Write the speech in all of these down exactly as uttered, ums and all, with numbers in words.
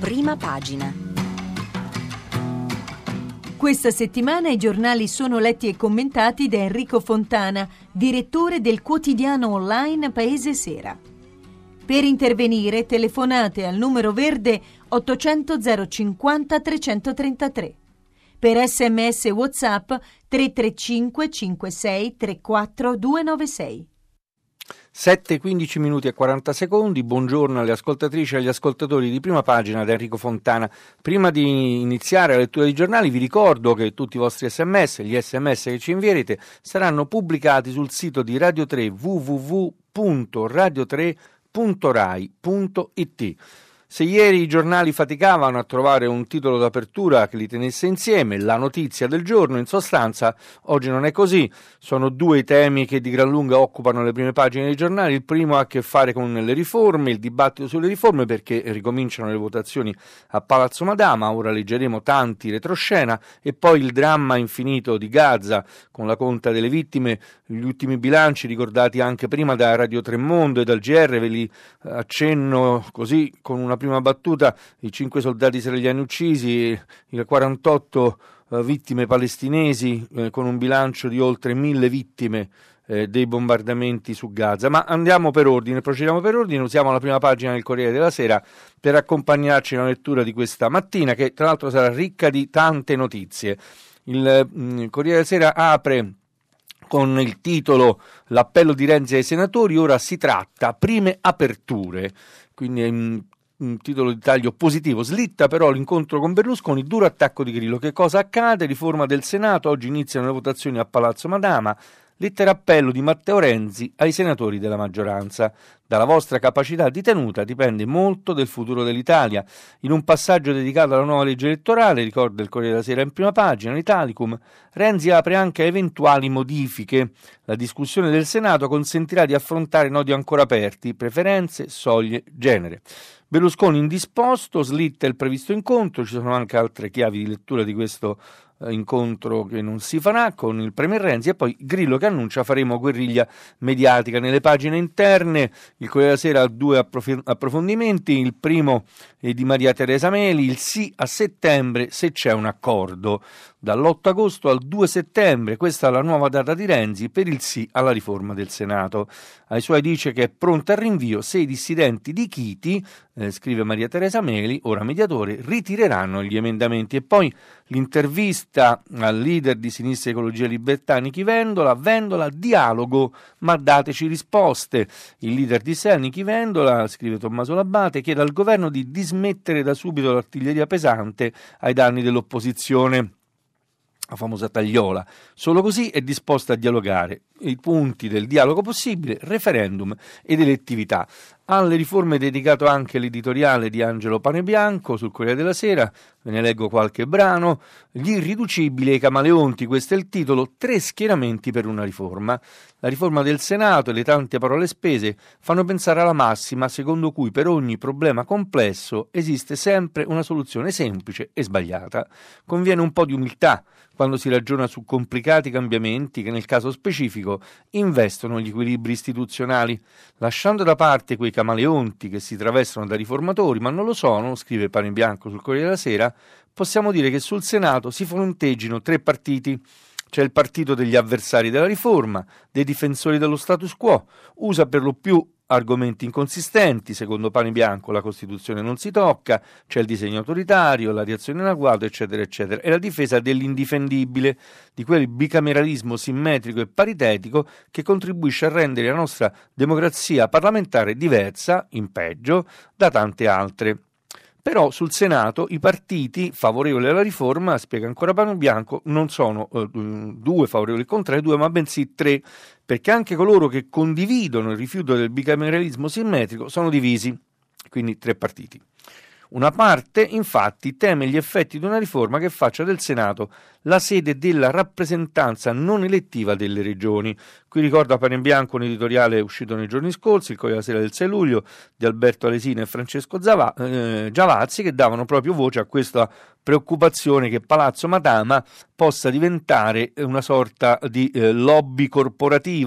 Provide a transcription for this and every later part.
Prima pagina. Questa settimana i giornali sono letti e commentati da Enrico Fontana, direttore del quotidiano online Paese Sera. Per intervenire telefonate al numero verde ottocento zero cinquanta trecentotrentatré. Per sms e WhatsApp tre tre cinque cinque sei tre quattro due nove sei. sette, quindici minuti e quaranta secondi. Buongiorno alle ascoltatrici e agli ascoltatori di Prima Pagina da Enrico Fontana. Prima di iniziare la lettura dei giornali vi ricordo che tutti i vostri sms, gli sms che ci invierete, saranno pubblicati sul sito di Radio tre w w w punto radio tre punto rai punto i t. Se ieri i giornali faticavano a trovare un titolo d'apertura che li tenesse insieme, la notizia del giorno, in sostanza, oggi non è così. Sono due i temi che di gran lunga occupano le prime pagine dei giornali. Il primo ha a che fare con le riforme, il dibattito sulle riforme, perché ricominciano le votazioni a Palazzo Madama. Ora leggeremo tanti retroscena, e poi il dramma infinito di Gaza, con la conta delle vittime, gli ultimi bilanci ricordati anche prima da Radio tre Mondo e dal G R. Ve li accenno così con una prima battuta: i cinque soldati israeliani uccisi, le quarantotto uh, vittime palestinesi, eh, con un bilancio di oltre mille vittime eh, dei bombardamenti su Gaza. Ma andiamo per ordine, procediamo per ordine, usiamo la prima pagina del Corriere della Sera per accompagnarci alla lettura di questa mattina, che tra l'altro sarà ricca di tante notizie. Il, mh, il Corriere della Sera apre con il titolo "L'appello di Renzi ai senatori, ora si tratta prime aperture", quindi è un un titolo di taglio positivo. Slitta però l'incontro con Berlusconi, duro attacco di Grillo. Che cosa accade? Riforma del Senato, oggi iniziano le votazioni a Palazzo Madama. Lettera appello di Matteo Renzi ai senatori della maggioranza. Dalla vostra capacità di tenuta dipende molto del futuro dell'Italia. In un passaggio dedicato alla nuova legge elettorale, ricorda il Corriere della Sera in prima pagina, l'Italicum, Renzi apre anche a eventuali modifiche. La discussione del Senato consentirà di affrontare nodi ancora aperti, preferenze, soglie, genere. Berlusconi indisposto, slitta il previsto incontro. Ci sono anche altre chiavi di lettura di questo eh, incontro che non si farà con il premier Renzi, e poi Grillo che annuncia faremo guerriglia mediatica. Nelle pagine interne il Corriere della Sera ha due approf- approfondimenti. Il primo è di Maria Teresa Meli: il sì a settembre se c'è un accordo. Dall'otto agosto al due settembre, questa è la nuova data di Renzi per il sì alla riforma del Senato. Ai suoi dice che è pronta al rinvio se i dissidenti di Chiti, eh, scrive Maria Teresa Meli, ora mediatore, ritireranno gli emendamenti. E poi l'intervista al leader di Sinistra Ecologia e Libertà Nichi Vendola: Vendola, dialogo, ma dateci risposte. Il leader di S E A, Nichi Vendola, scrive Tommaso Labate, chiede al governo di dismettere da subito l'artiglieria pesante ai danni dell'opposizione, la famosa tagliola. Solo così è disposta a dialogare. I punti del dialogo possibile: referendum ed elettività. Alle riforme è dedicato anche l'editoriale di Angelo Panebianco sul Corriere della Sera. Ve ne leggo qualche brano. Gli irriducibili e i camaleonti, questo è il titolo. Tre schieramenti per una riforma. La riforma del Senato e le tante parole spese fanno pensare alla massima secondo cui per ogni problema complesso esiste sempre una soluzione semplice e sbagliata. Conviene un po' di umiltà quando si ragiona su complicati cambiamenti che nel caso specifico investono gli equilibri istituzionali. Lasciando da parte quei camaleonti che si travestono da riformatori, ma non lo sono, scrive Panebianco sul Corriere della Sera, possiamo dire che sul Senato si fronteggino tre partiti. C'è il partito degli avversari della riforma, dei difensori dello status quo, usa per lo più argomenti inconsistenti. Secondo Panebianco la Costituzione non si tocca, c'è il disegno autoritario, la reazione in agguato, eccetera eccetera, e la difesa dell'indifendibile, di quel bicameralismo simmetrico e paritetico che contribuisce a rendere la nostra democrazia parlamentare diversa, in peggio, da tante altre. Però sul Senato i partiti favorevoli alla riforma, spiega ancora Panebianco, non sono eh, due favorevoli al contrario, due, ma bensì tre, perché anche coloro che condividono il rifiuto del bicameralismo simmetrico sono divisi, quindi tre partiti. Una parte, infatti, teme gli effetti di una riforma che faccia del Senato la sede della rappresentanza non elettiva delle regioni. Qui ricorda Panebianco un editoriale uscito nei giorni scorsi, il Corriere della Sera del sei luglio, di Alberto Alesina e Francesco Zava, eh, Giavazzi, che davano proprio voce a questa preoccupazione che Palazzo Madama possa diventare una sorta di eh, lobby corporativa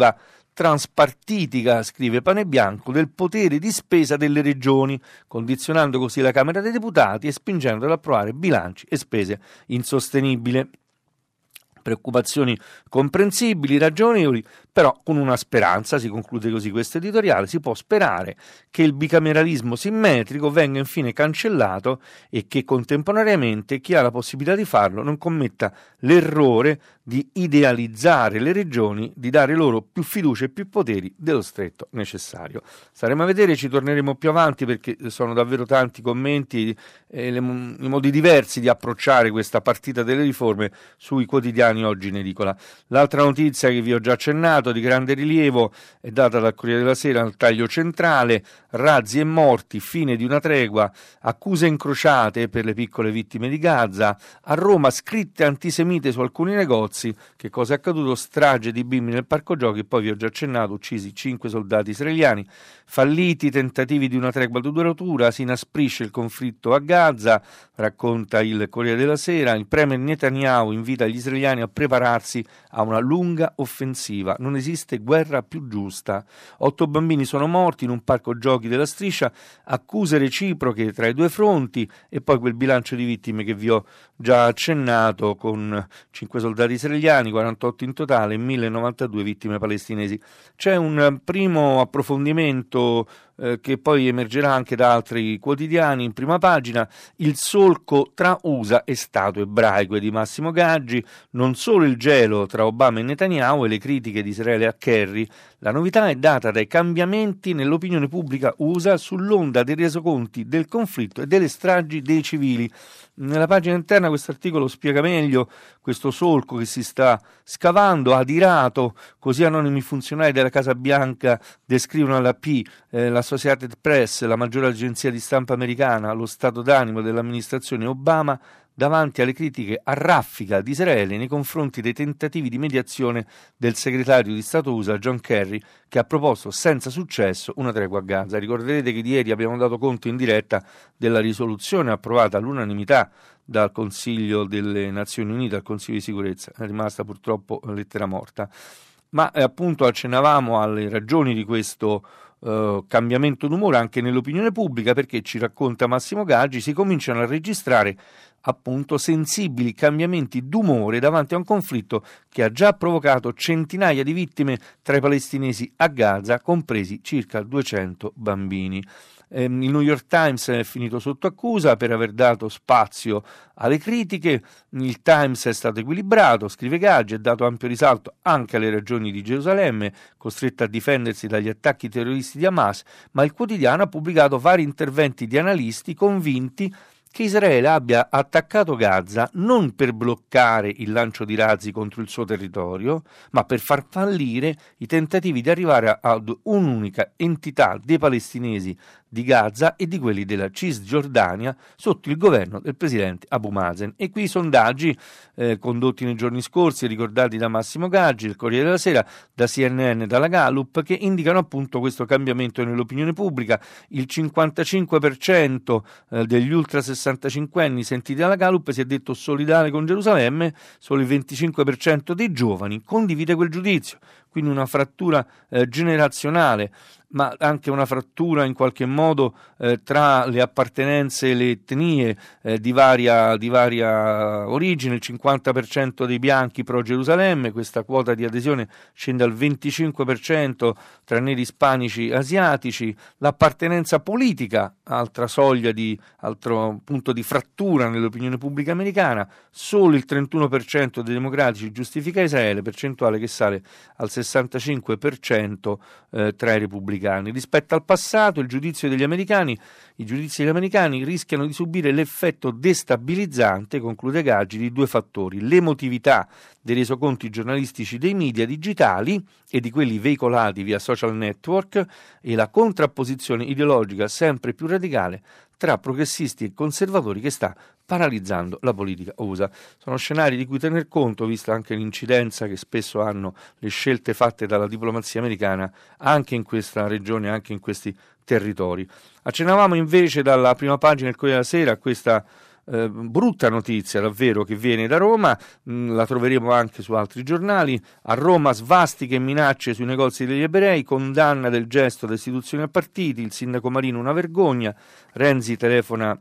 transpartitica, scrive Pane Bianco, del potere di spesa delle regioni, condizionando così la Camera dei Deputati e spingendo ad approvare bilanci e spese insostenibili. Preoccupazioni comprensibili, ragionevoli, però con una speranza, si conclude così questo editoriale, si può sperare che il bicameralismo simmetrico venga infine cancellato e che contemporaneamente chi ha la possibilità di farlo non commetta l'errore di idealizzare le regioni, di dare loro più fiducia e più poteri dello stretto necessario. Staremo a vedere, ci torneremo più avanti perché sono davvero tanti commenti e le, i modi diversi di approcciare questa partita delle riforme sui quotidiani oggi in edicola. L'altra notizia che vi ho già accennato di grande rilievo è data dal Corriere della Sera al taglio centrale: razzi e morti, fine di una tregua, accuse incrociate per le piccole vittime di Gaza, a Roma scritte antisemite su alcuni negozi. Che cosa è accaduto? Strage di bimbi nel parco giochi, poi vi ho già accennato, uccisi cinque soldati israeliani, falliti tentativi di una tregua duratura, si inasprisce il conflitto a Gaza, racconta il Corriere della Sera, il premier Netanyahu invita gli israeliani a prepararsi a una lunga offensiva, non esiste guerra più giusta, otto bambini sono morti in un parco giochi della Striscia, accuse reciproche tra i due fronti e poi quel bilancio di vittime che vi ho già accennato con cinque soldati israeliani, quarantotto in totale e mille novantadue vittime palestinesi. C'è un primo approfondimento eh, che poi emergerà anche da altri quotidiani in prima pagina, il solco tra U S A e Stato ebraico di Massimo Gaggi, non solo il gelo tra Obama e Netanyahu e le critiche di Israele a Kerry, la novità è data dai cambiamenti nell'opinione pubblica U S A sull'onda dei resoconti del conflitto e delle stragi dei civili. Nella pagina interna questo articolo spiega meglio questo solco che si sta scavando, adirato, così anonimi funzionari della Casa Bianca descrivono alla P, eh, l'Associated Press, la maggiore agenzia di stampa americana, lo stato d'animo dell'amministrazione Obama davanti alle critiche a raffica di Israele nei confronti dei tentativi di mediazione del segretario di Stato U S A John Kerry, che ha proposto senza successo una tregua a Gaza. Ricorderete che di ieri abbiamo dato conto in diretta della risoluzione approvata all'unanimità dal Consiglio delle Nazioni Unite, al Consiglio di Sicurezza, è rimasta purtroppo lettera morta. Ma eh, appunto accennavamo alle ragioni di questo Uh, cambiamento d'umore anche nell'opinione pubblica, perché ci racconta Massimo Gaggi si cominciano a registrare appunto sensibili cambiamenti d'umore davanti a un conflitto che ha già provocato centinaia di vittime tra i palestinesi a Gaza, compresi circa duecento bambini. Eh, il New York Times è finito sotto accusa per aver dato spazio alle critiche, il Times è stato equilibrato, scrive Gaggi, ha dato ampio risalto anche alle ragioni di Gerusalemme, costretta a difendersi dagli attacchi terroristi di Hamas, ma il quotidiano ha pubblicato vari interventi di analisti convinti che Israele abbia attaccato Gaza non per bloccare il lancio di razzi contro il suo territorio, ma per far fallire i tentativi di arrivare ad un'unica entità dei palestinesi di Gaza e di quelli della Cisgiordania sotto il governo del presidente Abu Mazen. E qui i sondaggi eh, condotti nei giorni scorsi, ricordati da Massimo Gaggi, il Corriere della Sera, da C N N e dalla Gallup, che indicano appunto questo cambiamento nell'opinione pubblica. Il cinquantacinque per cento eh, degli ultra sessantacinquenni sentiti dalla Gallup si è detto solidale con Gerusalemme, solo il venticinque per cento dei giovani condivide quel giudizio, quindi una frattura eh, generazionale, ma anche una frattura in qualche modo eh, tra le appartenenze e le etnie eh, di, varia, di varia origine. Il cinquanta per cento dei bianchi pro Gerusalemme, questa quota di adesione scende al venticinque per cento tra neri, ispanici, asiatici. L'appartenenza politica, altra soglia di altro punto di frattura nell'opinione pubblica americana, solo il trentuno per cento dei democratici giustifica Israele, percentuale che sale al sessantacinque per cento eh, tra i repubblicani. Rispetto al passato, il giudizio degli americani, i giudizi degli americani rischiano di subire l'effetto destabilizzante, conclude Gaggi, di due fattori: l'emotività dei resoconti giornalistici dei media digitali e di quelli veicolati via social network e la contrapposizione ideologica sempre più radicale tra progressisti e conservatori che sta paralizzando la politica U S A. Sono scenari di cui tener conto, vista anche l'incidenza che spesso hanno le scelte fatte dalla diplomazia americana anche in questa regione, anche in questi territori. Accennavamo invece dalla prima pagina del Corriere della Sera a questa eh, brutta notizia davvero che viene da Roma, mh, la troveremo anche su altri giornali. A Roma svastiche e minacce sui negozi degli ebrei, condanna del gesto da istituzioni a partiti, il sindaco Marino una vergogna, Renzi telefona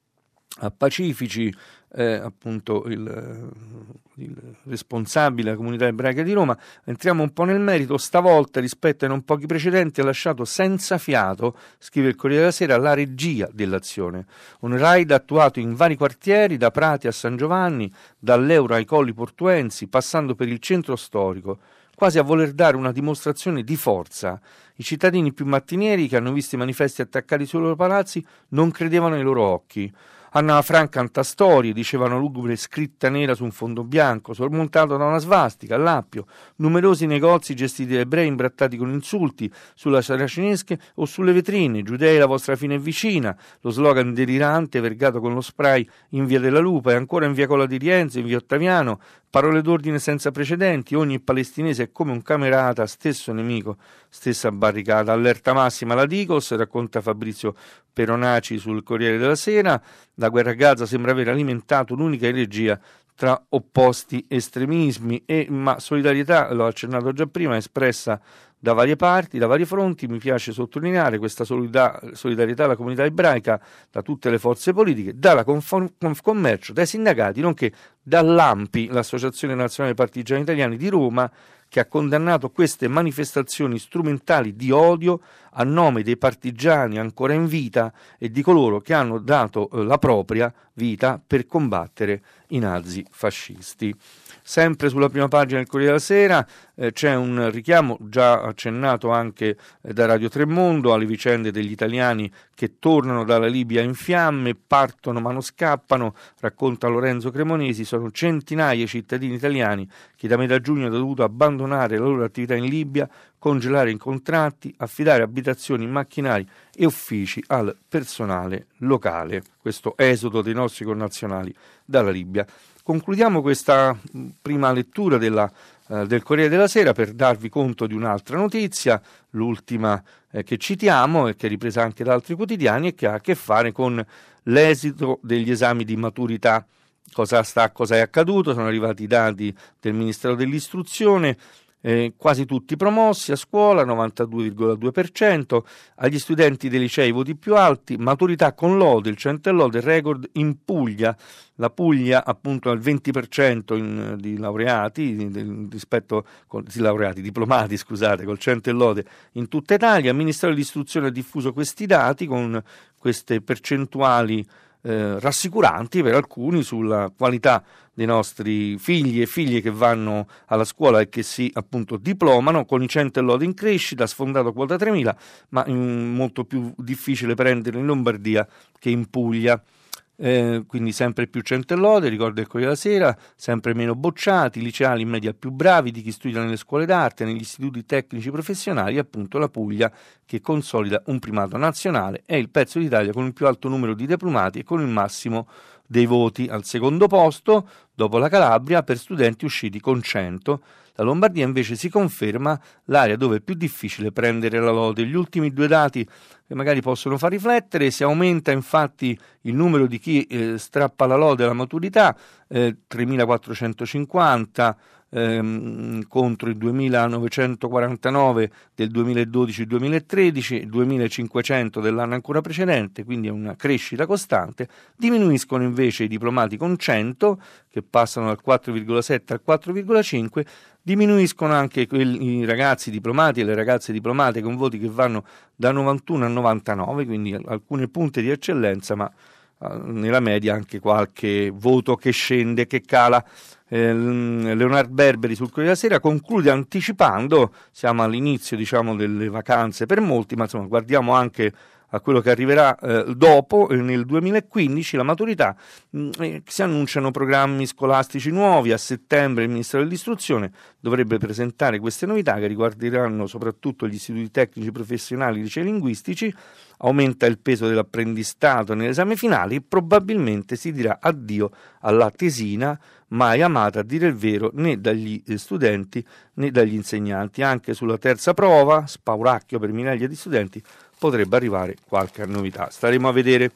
a Pacifici, eh, appunto il, il responsabile della comunità ebraica di Roma. Entriamo un po' nel merito. Stavolta, rispetto ai non pochi precedenti, ha lasciato senza fiato, scrive il Corriere della Sera, la regia dell'azione. Un raid attuato in vari quartieri, da Prati a San Giovanni, dall'Euro ai Colli Portuensi, passando per il centro storico, quasi a voler dare una dimostrazione di forza. I cittadini più mattinieri, che hanno visto i manifesti attaccati sui loro palazzi, non credevano ai loro occhi. Anna Frank canta storie, dicevano lugubre scritta nera su un fondo bianco, sormontato da una svastica, all'Appio, numerosi negozi gestiti da ebrei imbrattati con insulti sulla saracinesche o sulle vetrine, giudei la vostra fine è vicina, lo slogan delirante vergato con lo spray in via della Lupa e ancora in via Cola di Rienzo, in via Ottaviano, parole d'ordine senza precedenti, ogni palestinese è come un camerata, stesso nemico, stessa barricata, allerta massima la Digos, racconta Fabrizio Peronaci sul Corriere della Sera. La guerra a Gaza sembra aver alimentato un'unica energia tra opposti estremismi, e, ma solidarietà, l'ho accennato già prima, espressa da varie parti, da vari fronti. Mi piace sottolineare questa solidarietà alla comunità ebraica da tutte le forze politiche, dalla Confcommercio, dai sindacati, nonché dall'A N P I, l'Associazione Nazionale Partigiani Italiani di Roma, che ha condannato queste manifestazioni strumentali di odio a nome dei partigiani ancora in vita e di coloro che hanno dato eh, la propria vita per combattere i nazi fascisti. Sempre sulla prima pagina del Corriere della Sera eh, c'è un richiamo già accennato anche eh, da Radio Tremondo alle vicende degli italiani che tornano dalla Libia in fiamme, partono ma non scappano, racconta Lorenzo Cremonesi. Sono centinaia i cittadini italiani che da metà giugno hanno dovuto abbandonare la loro attività in Libia, congelare i contratti, affidare abitazioni, macchinari e uffici al personale locale. Questo esodo dei nostri connazionali dalla Libia. Concludiamo questa prima lettura della, eh, del Corriere della Sera per darvi conto di un'altra notizia, l'ultima eh, che citiamo e che è ripresa anche da altri quotidiani e che ha a che fare con l'esito degli esami di maturità. Cosa sta, cosa è accaduto? Sono arrivati i dati del Ministero dell'Istruzione. Eh, quasi tutti promossi a scuola, novantadue virgola due per cento, agli studenti dei licei voti più alti, maturità con lode, il cento e lode, record in Puglia, la Puglia appunto al venti per cento in, di laureati, di, rispetto con, di laureati, diplomati scusate, col cento e lode in tutta Italia. Il Ministero dell'Istruzione ha diffuso questi dati con queste percentuali eh, rassicuranti per alcuni sulla qualità dei nostri figli e figlie che vanno alla scuola e che si appunto diplomano, con i cento e lode in crescita, sfondato quota tremila, ma in, molto più difficile prendere in Lombardia che in Puglia. Eh, quindi sempre più cento e lode, ricorda il Corriere della Sera, sempre meno bocciati, liceali in media più bravi di chi studia nelle scuole d'arte, negli istituti tecnici professionali, appunto la Puglia che consolida un primato nazionale, è il pezzo d'Italia con il più alto numero di diplomati e con il massimo dei voti. Al secondo posto, dopo la Calabria, per studenti usciti con cento. La Lombardia invece si conferma l'area dove è più difficile prendere la lode. Gli ultimi due dati che magari possono far riflettere: si aumenta infatti il numero di chi eh, strappa la lode alla maturità, eh, tremilaquattrocentocinquanta ehm, contro i duemilanovecentoquarantanove del duemiladodici duemilatredici, duemilacinquecento dell'anno ancora precedente, quindi è una crescita costante. Diminuiscono invece i diplomati con cento, che passano dal quattro virgola sette al quattro virgola cinque. Diminuiscono anche quelli, i ragazzi diplomati e le ragazze diplomate con voti che vanno da novantuno a novantanove, quindi alcune punte di eccellenza, ma uh, nella media anche qualche voto che scende, che cala. Eh, Leonard Berberi sul Corriere della Sera conclude anticipando, siamo all'inizio diciamo delle vacanze per molti, ma insomma guardiamo anche a quello che arriverà eh, dopo, eh, nel duemilaquindici, la maturità. Mh, eh, si annunciano programmi scolastici nuovi. A settembre il Ministero dell'Istruzione dovrebbe presentare queste novità che riguarderanno soprattutto gli istituti tecnici professionali, licei linguistici. Aumenta il peso dell'apprendistato nell'esame finale e probabilmente si dirà addio alla tesina, mai amata a dire il vero né dagli studenti né dagli insegnanti. Anche sulla terza prova, spauracchio per migliaia di studenti, potrebbe arrivare qualche novità. Staremo a vedere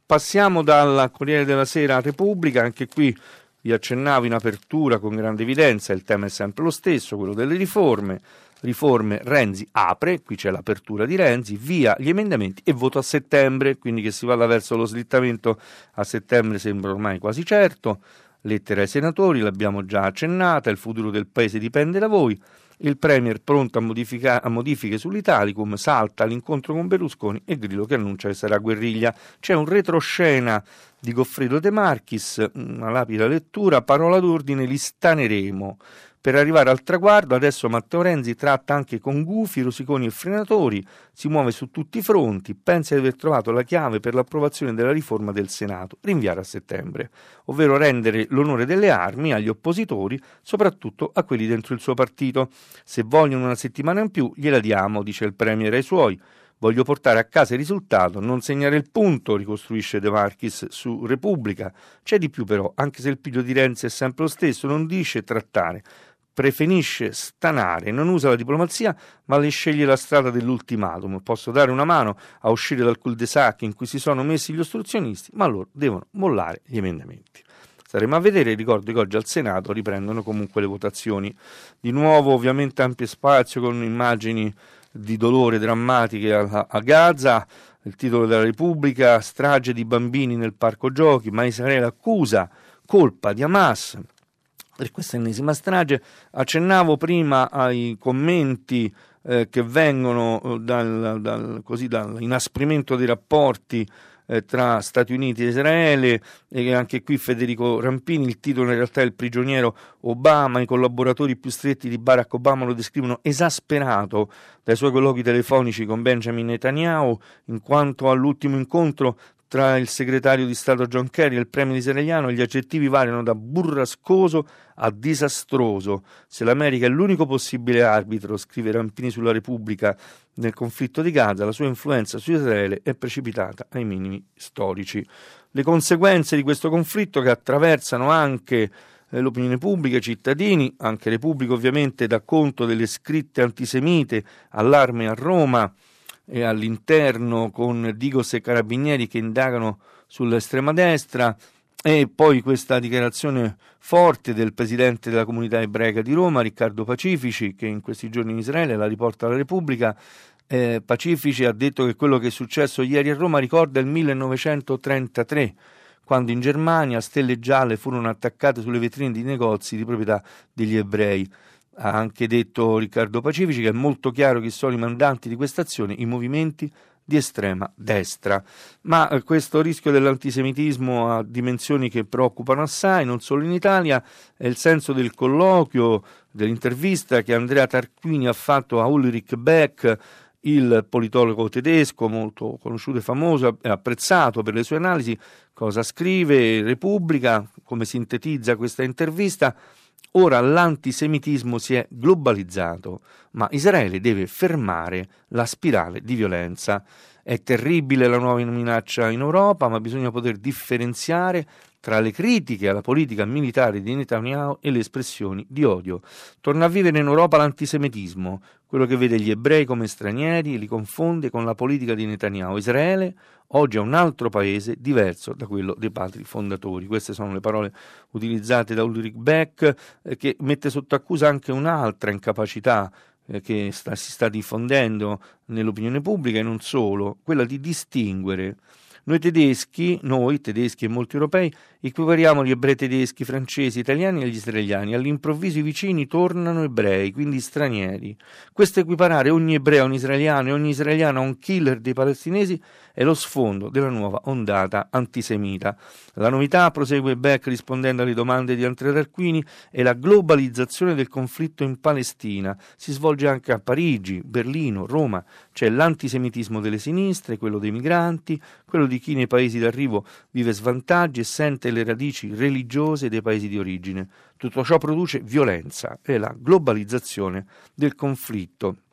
Passiamo dal Corriere della Sera a Repubblica, anche qui vi accennavo in apertura con grande evidenza, il tema è sempre lo stesso, quello delle riforme. Riforme, Renzi apre, qui c'è l'apertura di Renzi, via gli emendamenti e voto a settembre, quindi che si vada verso lo slittamento a settembre sembra ormai quasi certo. Lettera ai senatori, l'abbiamo già accennata, il futuro del paese dipende da voi. Il Premier pronto a, modifica- a modifiche sull'Italicum, salta l'incontro con Berlusconi e Grillo che annuncia che sarà guerriglia. C'è un retroscena di Goffredo De Marchis, una lapida lettura, parola d'ordine, li staneremo. Per arrivare al traguardo adesso Matteo Renzi tratta anche con gufi, rosiconi e frenatori, si muove su tutti i fronti, pensa di aver trovato la chiave per l'approvazione della riforma del Senato, rinviare a settembre, ovvero rendere l'onore delle armi agli oppositori, soprattutto a quelli dentro il suo partito. Se vogliono una settimana in più gliela diamo, dice il Premier ai suoi. Voglio portare a casa il risultato, non segnare il punto, ricostruisce De Marchis su Repubblica. C'è di più però, anche se il piglio di Renzi è sempre lo stesso, non dice trattare, preferisce stanare, non usa la diplomazia, ma le sceglie la strada dell'ultimatum. Posso dare una mano a uscire dal cul-de-sac in cui si sono messi gli ostruzionisti, ma loro devono mollare gli emendamenti. Staremo a vedere, ricordo che oggi al Senato riprendono comunque le votazioni. Di nuovo ovviamente ampio spazio con immagini di dolore drammatiche a, a Gaza, il titolo della Repubblica, strage di bambini nel parco giochi, ma Israele accusa colpa di Hamas per questa ennesima strage. Accennavo prima ai commenti eh, che vengono dal, dal, così, dall'inasprimento dei rapporti eh, tra Stati Uniti e Israele, e anche qui Federico Rampini, il titolo in realtà è Il prigioniero Obama, i collaboratori più stretti di Barack Obama lo descrivono esasperato dai suoi colloqui telefonici con Benjamin Netanyahu, in quanto all'ultimo incontro tra il segretario di Stato John Kerry e il premier israeliano gli aggettivi variano da burrascoso a disastroso. Se l'America è l'unico possibile arbitro, scrive Rampini sulla Repubblica, nel conflitto di Gaza, la sua influenza su Israele è precipitata ai minimi storici. Le conseguenze di questo conflitto, che attraversano anche eh, l'opinione pubblica, i cittadini, anche Repubblica ovviamente dà conto delle scritte antisemite, allarme a Roma e all'interno con Digos e Carabinieri che indagano sull'estrema destra, e poi questa dichiarazione forte del presidente della comunità ebraica di Roma, Riccardo Pacifici, che in questi giorni in Israele la riporta alla Repubblica. eh, Pacifici ha detto che quello che è successo ieri a Roma ricorda il millenovecentotrentatré, quando in Germania stelle gialle furono attaccate sulle vetrine di negozi di proprietà degli ebrei. Ha anche detto Riccardo Pacifici che è molto chiaro chi sono i mandanti di questa azione, i movimenti di estrema destra. Ma eh, questo rischio dell'antisemitismo ha dimensioni che preoccupano assai, non solo in Italia. È il senso del colloquio, dell'intervista che Andrea Tarquini ha fatto a Ulrich Beck, il politologo tedesco molto conosciuto e famoso e apprezzato per le sue analisi. Cosa scrive Repubblica? Come sintetizza questa intervista? Ora l'antisemitismo si è globalizzato, ma Israele deve fermare la spirale di violenza. È terribile la nuova minaccia in Europa, ma bisogna poter differenziare tra le critiche alla politica militare di Netanyahu e le espressioni di odio. Torna a vivere in Europa l'antisemitismo, quello che vede gli ebrei come stranieri e li confonde con la politica di Netanyahu. Israele oggi è un altro paese diverso da quello dei padri fondatori. Queste sono le parole utilizzate da Ulrich Beck, eh, che mette sotto accusa anche un'altra incapacità eh, che sta, si sta diffondendo nell'opinione pubblica, e non solo, quella di distinguere. Noi tedeschi, noi tedeschi e molti europei, equipariamo gli ebrei tedeschi, francesi, italiani agli israeliani. All'improvviso i vicini tornano ebrei, quindi stranieri. Questo equiparare ogni ebreo a un israeliano e ogni israeliano a un killer dei palestinesi è lo sfondo della nuova ondata antisemita. La novità, prosegue Beck rispondendo alle domande di Andrea Tarquini, è la globalizzazione del conflitto in Palestina. Si svolge anche a Parigi, Berlino, Roma. C'è l'antisemitismo delle sinistre, quello dei migranti, quello di chi nei paesi d'arrivo vive svantaggi e sente le radici religiose dei paesi di origine. Tutto ciò produce violenza, è la globalizzazione del conflitto.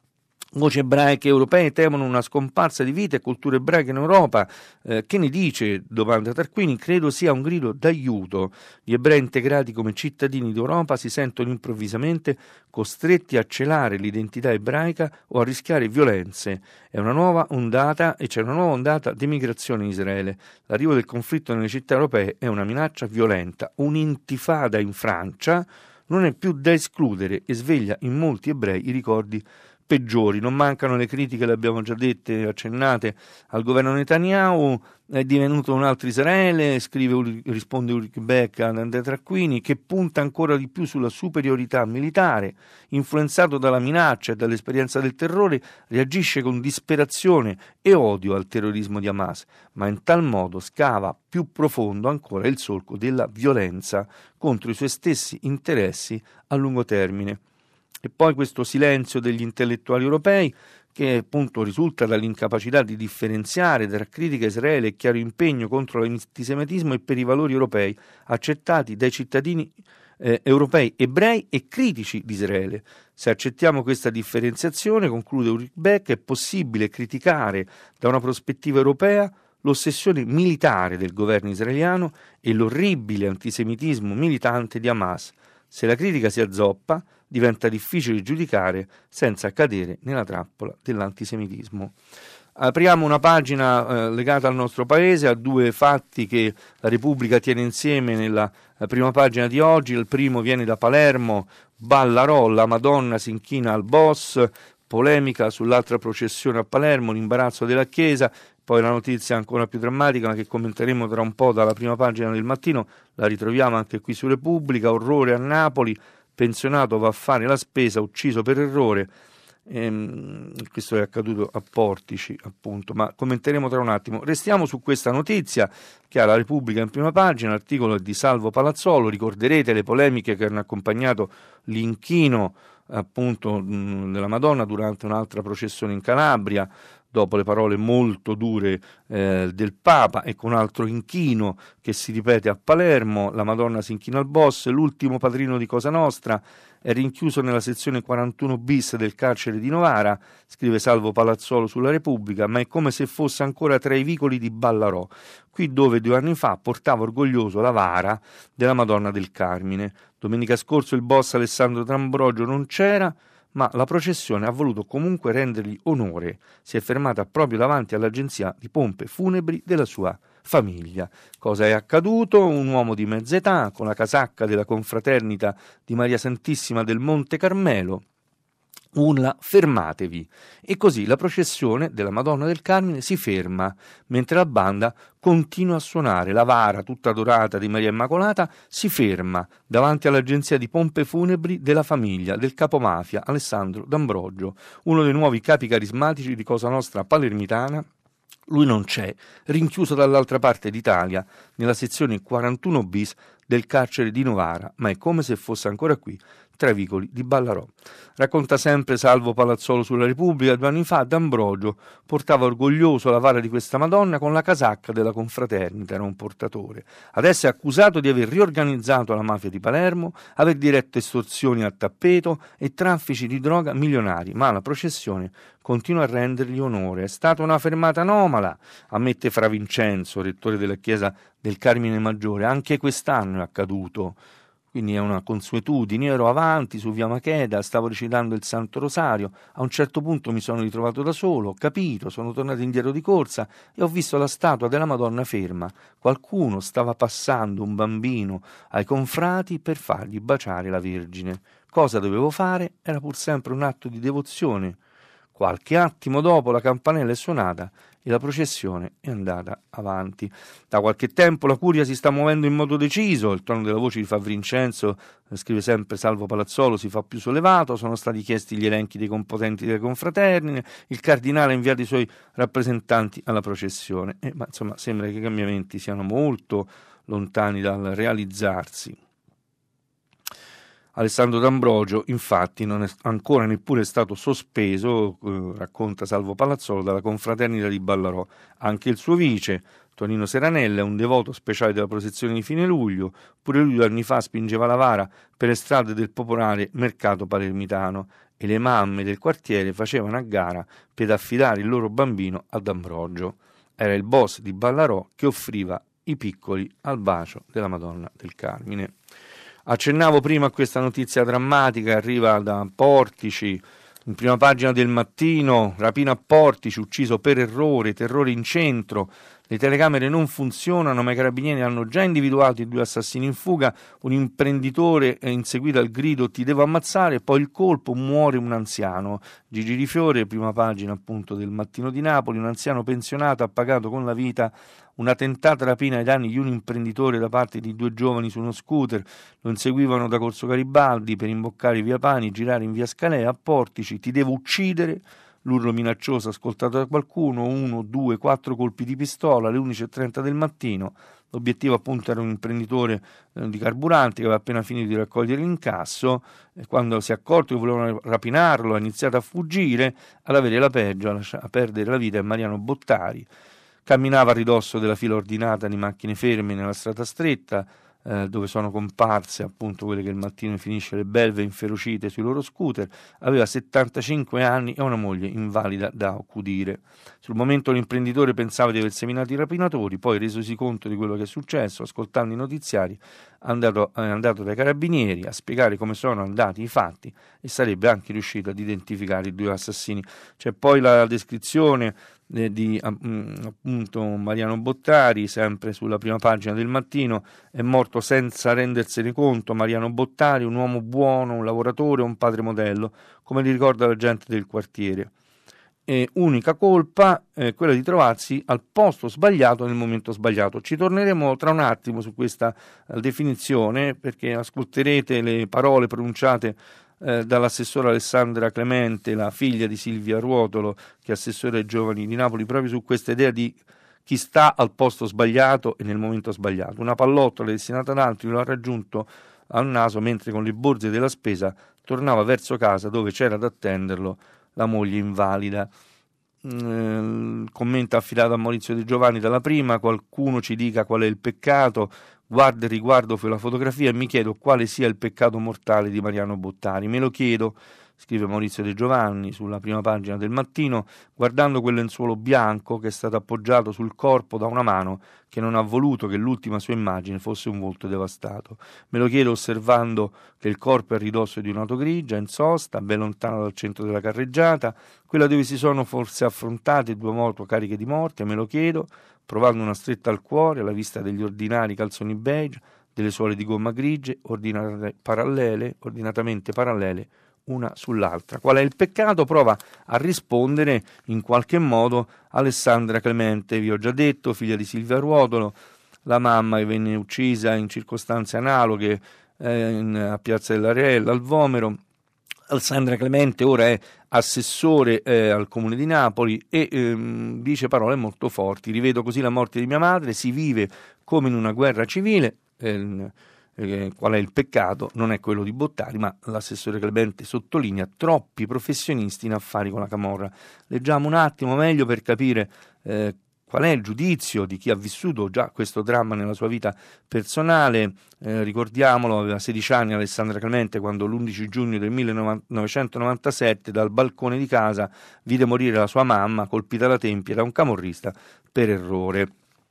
Voci ebraiche europee temono una scomparsa di vite e culture ebraiche in Europa. Eh, che ne dice? Domanda Tarquini. Credo sia un grido d'aiuto. Gli ebrei integrati come cittadini d'Europa si sentono improvvisamente costretti a celare l'identità ebraica o a rischiare violenze. È una nuova ondata e c'è una nuova ondata di emigrazione in Israele. L'arrivo del conflitto nelle città europee è una minaccia violenta. Un'intifada in Francia non è più da escludere e sveglia in molti ebrei i ricordi peggiori. Non mancano le critiche, le abbiamo già dette, accennate, al governo Netanyahu. È divenuto un altro Israele, scrive, risponde Ulrich Beck ad Andrea Tarquini, che punta ancora di più sulla superiorità militare, influenzato dalla minaccia e dall'esperienza del terrore, reagisce con disperazione e odio al terrorismo di Hamas, ma in tal modo scava più profondo ancora il solco della violenza contro i suoi stessi interessi a lungo termine. E poi questo silenzio degli intellettuali europei, che appunto risulta dall'incapacità di differenziare tra critica a Israele e chiaro impegno contro l'antisemitismo e per i valori europei accettati dai cittadini eh, europei ebrei e critici di Israele. Se accettiamo questa differenziazione, conclude Ulrich Beck, è possibile criticare da una prospettiva europea l'ossessione militare del governo israeliano e l'orribile antisemitismo militante di Hamas. Se la critica si azzoppa, diventa difficile giudicare senza cadere nella trappola dell'antisemitismo. Apriamo una pagina eh, legata al nostro paese, a due fatti che la Repubblica tiene insieme nella prima pagina di oggi. Il primo viene da Palermo: Ballarò, la Madonna si inchina al boss, polemica sull'altra processione a Palermo, l'imbarazzo della Chiesa. Poi la notizia ancora più drammatica, ma che commenteremo tra un po' dalla prima pagina del Mattino, la ritroviamo anche qui su Repubblica: orrore a Napoli, pensionato va a fare la spesa, ucciso per errore. Ehm, questo è accaduto a Portici, appunto, ma commenteremo tra un attimo. Restiamo su questa notizia che ha la Repubblica in prima pagina. L'articolo è di Salvo Palazzolo. Ricorderete le polemiche che hanno accompagnato l'inchino appunto mh, della Madonna durante un'altra processione in Calabria, dopo le parole molto dure eh, del Papa, e con un altro inchino che si ripete a Palermo. La Madonna si inchina al boss, l'ultimo padrino di Cosa Nostra è rinchiuso nella sezione quarantuno bis del carcere di Novara, scrive Salvo Palazzolo sulla Repubblica, ma è come se fosse ancora tra i vicoli di Ballarò, qui dove due anni fa portava orgoglioso la vara della Madonna del Carmine. Domenica scorso il boss Alessandro D'Ambrogio non c'era, ma la processione ha voluto comunque rendergli onore. Si è fermata proprio davanti all'agenzia di pompe funebri della sua famiglia. Cosa è accaduto? Un uomo di mezza età con la casacca della confraternita di Maria Santissima del Monte Carmelo, una fermatevi, e così la processione della Madonna del Carmine si ferma mentre la banda continua a suonare. La vara tutta dorata di Maria Immacolata si ferma davanti all'agenzia di pompe funebri della famiglia del capomafia Alessandro D'Ambrogio, uno dei nuovi capi carismatici di Cosa Nostra palermitana. Lui non c'è, rinchiuso dall'altra parte d'Italia nella sezione quarantuno bis del carcere di Novara, ma è come se fosse ancora qui tra i vicoli di Ballarò. Racconta sempre Salvo Palazzolo sulla Repubblica: due anni fa D'Ambrogio portava orgoglioso la vara di questa Madonna con la casacca della confraternita, era un portatore. Adesso è accusato di aver riorganizzato la mafia di Palermo, aver diretto estorsioni a tappeto e traffici di droga milionari, ma la processione continua a rendergli onore. È stata una fermata anomala, ammette Fra Vincenzo, rettore della chiesa del Carmine Maggiore. Anche quest'anno è accaduto. Quindi è una consuetudine. Io ero avanti su via Macheda, stavo recitando il Santo Rosario, a un certo punto mi sono ritrovato da solo, ho capito, sono tornato indietro di corsa e ho visto la statua della Madonna ferma. Qualcuno stava passando un bambino ai confrati per fargli baciare la Vergine. Cosa dovevo fare? Era pur sempre un atto di devozione. Qualche attimo dopo la campanella è suonata e la processione è andata avanti. Da qualche tempo la curia si sta muovendo in modo deciso, il tono della voce di Fra Vincenzo, scrive sempre Salvo Palazzolo, si fa più sollevato, sono stati chiesti gli elenchi dei compotenti delle confraternite, il cardinale ha inviato i suoi rappresentanti alla processione, eh, ma insomma sembra che i cambiamenti siano molto lontani dal realizzarsi. Alessandro D'Ambrogio, infatti, non è ancora neppure stato sospeso, eh, racconta Salvo Palazzolo, dalla confraternita di Ballarò. Anche il suo vice, Tonino Seranella, è un devoto speciale della processione di fine luglio. Pure lui due anni fa spingeva la vara per le strade del popolare mercato palermitano. e le mamme del quartiere facevano a gara per affidare il loro bambino ad Ambrogio. Era il boss di Ballarò che offriva i piccoli al bacio della Madonna del Carmine. Accennavo prima a questa notizia drammatica, arriva da Portici, in prima pagina del Mattino, rapina a Portici, ucciso per errore, terrore in centro, le telecamere non funzionano ma i carabinieri hanno già individuato i due assassini in fuga, un imprenditore è inseguito al grido ti devo ammazzare, poi il colpo, muore un anziano. Gigi Rifiore, prima pagina appunto del Mattino di Napoli, un anziano pensionato ha pagato con la vita una tentata rapina ai danni di un imprenditore da parte di due giovani su uno scooter, lo inseguivano da Corso Garibaldi per imboccare via Pani, girare in via Scalea, a Portici, ti devo uccidere, l'urlo minaccioso ascoltato da qualcuno, uno, due, quattro colpi di pistola alle undici e trenta del mattino, l'obiettivo appunto era un imprenditore eh, di carburanti che aveva appena finito di raccogliere l'incasso e quando si è accorto che volevano rapinarlo ha iniziato a fuggire, ad avere la peggio, a, lascia- a perdere la vita è Mariano Bottari. Camminava a ridosso della fila ordinata di macchine ferme nella strada stretta, eh, dove sono comparse appunto quelle che il mattino finisce le belve inferocite sui loro scooter. Aveva settantacinque anni e una moglie invalida da accudire. Sul momento l'imprenditore pensava di aver seminato i rapinatori, poi resosi conto di quello che è successo, ascoltando i notiziari, è andato, è andato dai carabinieri a spiegare come sono andati i fatti e sarebbe anche riuscito ad identificare i due assassini. C'è poi la descrizione di appunto Mariano Bottari, sempre sulla prima pagina del Mattino. È morto senza rendersene conto Mariano Bottari, un uomo buono, un lavoratore, un padre modello, come li ricorda la gente del quartiere. E unica colpa è quella di trovarsi al posto sbagliato nel momento sbagliato. Ci torneremo tra un attimo su questa uh, definizione, perché ascolterete le parole pronunciate Eh, dall'assessore Alessandra Clemente, la figlia di Silvia Ruotolo, che è assessore ai giovani di Napoli, proprio su questa idea di chi sta al posto sbagliato e nel momento sbagliato. Una pallottola destinata ad altri lo ha raggiunto al naso mentre con le borse della spesa tornava verso casa dove c'era ad attenderlo la moglie invalida. Mm, commenta affidato a Maurizio De Giovanni dalla Prima, qualcuno ci dica qual è il peccato. Guardo e riguardo la fotografia e mi chiedo quale sia il peccato mortale di Mariano Bottari. Me lo chiedo, scrive Maurizio De Giovanni sulla prima pagina del Mattino, guardando quel lenzuolo bianco che è stato appoggiato sul corpo da una mano che non ha voluto che l'ultima sua immagine fosse un volto devastato. Me lo chiedo osservando che il corpo è a ridosso di un'auto grigia, in sosta, ben lontano dal centro della carreggiata, quella dove si sono forse affrontate due moto cariche di morte. Me lo chiedo provando una stretta al cuore alla vista degli ordinari calzoni beige, delle suole di gomma grigie, ordinate parallele, ordinatamente parallele una sull'altra. Qual è il peccato? Prova a rispondere in qualche modo Alessandra Clemente. Vi ho già detto, figlia di Silvia Ruotolo, la mamma che venne uccisa in circostanze analoghe eh, in, a Piazza dell'Ariella, al Vomero. Alessandra Clemente ora è assessore eh, al Comune di Napoli e ehm, dice parole molto forti. Rivedo così la morte di mia madre, si vive come in una guerra civile. Eh, eh, qual è il peccato? Non è quello di Bottari, ma l'assessore Clemente sottolinea troppi professionisti in affari con la camorra. Leggiamo un attimo meglio per capire eh, qual è il giudizio di chi ha vissuto già questo dramma nella sua vita personale. Eh, ricordiamolo, aveva sedici anni Alessandra Clemente quando l'undici giugno del millenovecentonovantasette dal balcone di casa vide morire la sua mamma colpita alla tempia da un camorrista per errore.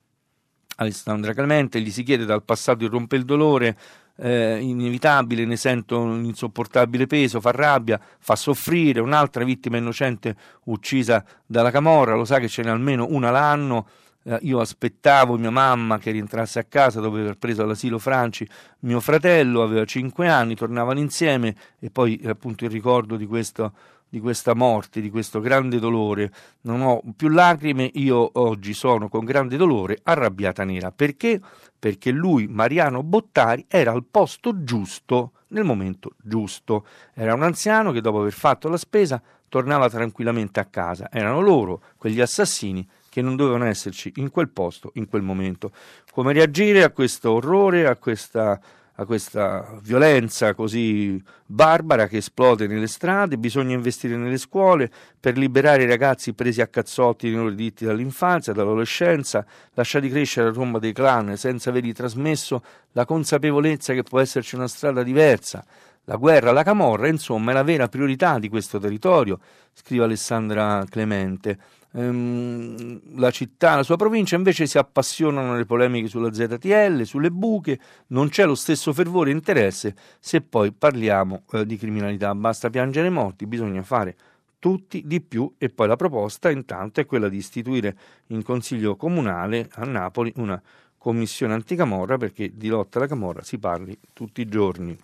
Alessandra Clemente gli si chiede dal passato irrompe il dolore eh, inevitabile, ne sento un insopportabile peso, fa rabbia, fa soffrire, un'altra vittima innocente uccisa dalla camorra, lo sa che ce n'è almeno una l'anno. Eh, io aspettavo mia mamma che rientrasse a casa dopo aver preso all'asilo Franci mio fratello, aveva cinque anni, tornavano insieme e poi eh, appunto il ricordo di questo di questa morte, di questo grande dolore. Non ho più lacrime, io oggi sono con grande dolore arrabbiata nera. Perché? Perché lui, Mariano Bottari, era al posto giusto nel momento giusto. Era un anziano che dopo aver fatto la spesa tornava tranquillamente a casa. Erano loro, quegli assassini, che non dovevano esserci in quel posto, in quel momento. Come reagire a questo orrore, a questa a questa violenza così barbara che esplode nelle strade? Bisogna investire nelle scuole per liberare i ragazzi presi a cazzotti nei loro diritti dall'infanzia, dall'adolescenza, lasciati crescere la tomba dei clan senza avergli trasmesso la consapevolezza che può esserci una strada diversa. La guerra alla camorra, insomma, è la vera priorità di questo territorio, scrive Alessandra Clemente. Ehm, la città, la sua provincia invece si appassionano alle polemiche sulla Z T L, sulle buche, non c'è lo stesso fervore e interesse se poi parliamo eh, di criminalità. Basta piangere i morti, bisogna fare tutti di più. E poi la proposta intanto è quella di istituire in consiglio comunale a Napoli una commissione anticamorra, perché di lotta alla camorra si parli tutti i giorni.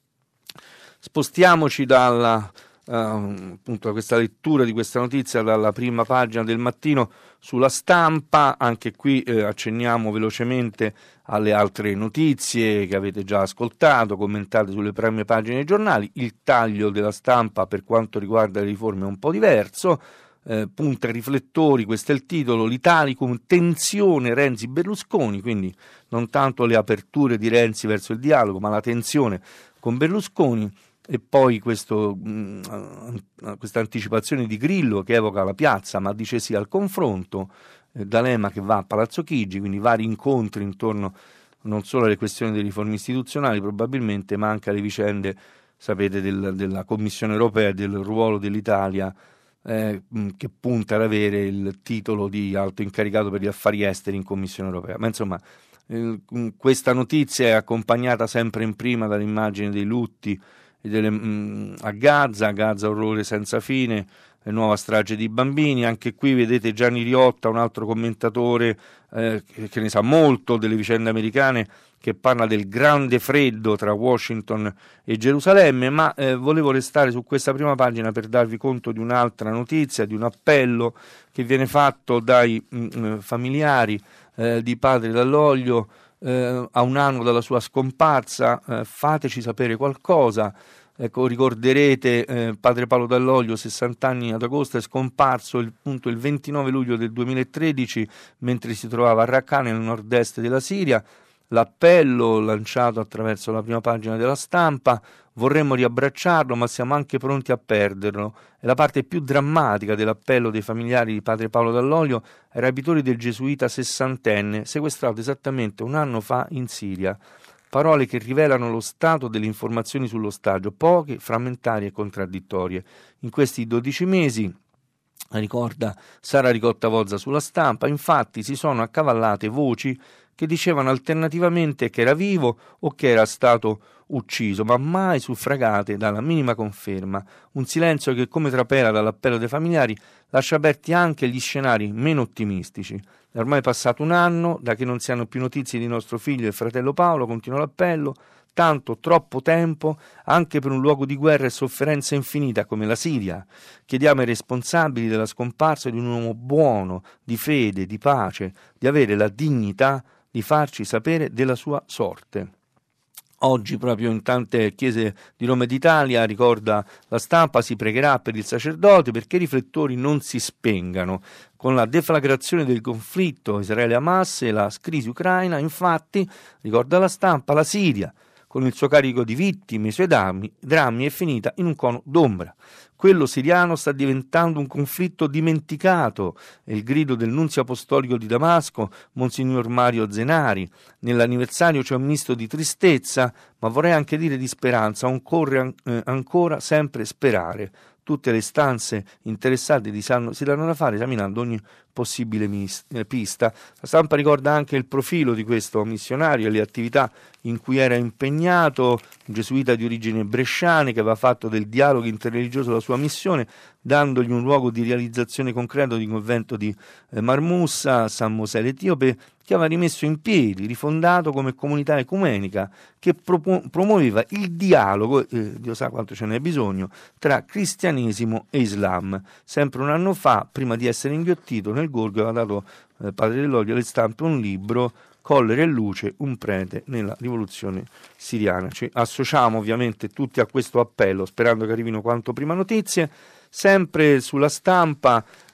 Spostiamoci dalla uh, appunto da questa lettura di questa notizia dalla prima pagina del Mattino sulla Stampa. Anche qui eh, accenniamo velocemente alle altre notizie che avete già ascoltato, commentate sulle prime pagine dei giornali. Il taglio della Stampa per quanto riguarda le riforme è un po' diverso. Eh, punta ai riflettori, questo è il titolo, l'Italicum, tensione Renzi-Berlusconi, quindi non tanto le aperture di Renzi verso il dialogo, ma la tensione con Berlusconi. E poi questo, mh, questa anticipazione di Grillo che evoca la piazza ma dice sì al confronto, eh, D'Alema che va a Palazzo Chigi, quindi vari incontri intorno non solo alle questioni delle riforme istituzionali probabilmente, ma anche alle vicende, sapete, del, della Commissione europea e del ruolo dell'Italia, Eh, che punta ad avere il titolo di alto incaricato per gli affari esteri in Commissione europea. Ma insomma, eh, questa notizia è accompagnata sempre in prima dall'immagine dei lutti e delle, mh, a Gaza, a Gaza orrore senza fine, nuova strage di bambini. Anche qui vedete Gianni Riotta, un altro commentatore eh, che, che ne sa molto delle vicende americane, che parla del grande freddo tra Washington e Gerusalemme, ma eh, volevo restare su questa prima pagina per darvi conto di un'altra notizia, di un appello che viene fatto dai mh, familiari eh, di Padre Dall'Oglio eh, a un anno dalla sua scomparsa. Eh, fateci sapere qualcosa. Ecco, ricorderete eh, Padre Paolo Dall'Oglio, sessanta anni ad agosto, è scomparso il, appunto, il ventinove luglio del duemilatredici mentre si trovava a Raqqa nel nord-est della Siria. L'appello lanciato attraverso la prima pagina della Stampa: vorremmo riabbracciarlo ma siamo anche pronti a perderlo. È la parte più drammatica dell'appello dei familiari di Padre Paolo Dall'Oglio ai rapitori del gesuita sessantenne sequestrato esattamente un anno fa in Siria. Parole che rivelano lo stato delle informazioni sull'ostaggio, poche, frammentarie e contraddittorie. In questi dodici mesi, ricorda Sara Ricotta Vozza sulla Stampa, infatti si sono accavallate voci che dicevano alternativamente che era vivo o che era stato ucciso, ma mai suffragate dalla minima conferma. Un silenzio che, come trapela dall'appello dei familiari, lascia aperti anche gli scenari meno ottimistici. È ormai passato un anno da che non si hanno più notizie di nostro figlio e fratello Paolo, continua l'appello, tanto, troppo tempo, anche per un luogo di guerra e sofferenza infinita come la Siria. Chiediamo ai responsabili della scomparsa di un uomo buono, di fede, di pace, di avere la dignità di farci sapere della sua sorte. Oggi proprio in tante chiese di Roma e d'Italia, ricorda la Stampa, si pregherà per il sacerdote perché i riflettori non si spengano. Con la deflagrazione del conflitto Israele-Hamas e la crisi ucraina, infatti, ricorda la Stampa, la Siria, con il suo carico di vittime, i suoi drammi, drammi è finita in un cono d'ombra. Quello siriano sta diventando un conflitto dimenticato, è il grido del nunzio apostolico di Damasco, Monsignor Mario Zenari. Nell'anniversario c'è un misto di tristezza, ma vorrei anche dire di speranza, occorre eh, ancora sempre sperare. Tutte le stanze interessate si danno da fare esaminando ogni possibile mis- eh, pista. La Stampa ricorda anche il profilo di questo missionario e le attività in cui era impegnato, un gesuita di origini bresciane che aveva fatto del dialogo interreligioso la sua missione, dandogli un luogo di realizzazione concreto di convento di eh, Marmussa, San Mosè l'Etiope, che aveva rimesso in piedi, rifondato come comunità ecumenica, che propo- promuoveva il dialogo, eh, Dio sa quanto ce n'è bisogno, tra cristianesimo e Islam. Sempre un anno fa, prima di essere inghiottito nel gorgo, aveva dato eh, Padre Dell'Oglio alle stampe un libro, Collere e luce, un prete nella rivoluzione siriana. Ci associamo ovviamente tutti a questo appello, sperando che arrivino quanto prima notizie. Sempre sulla Stampa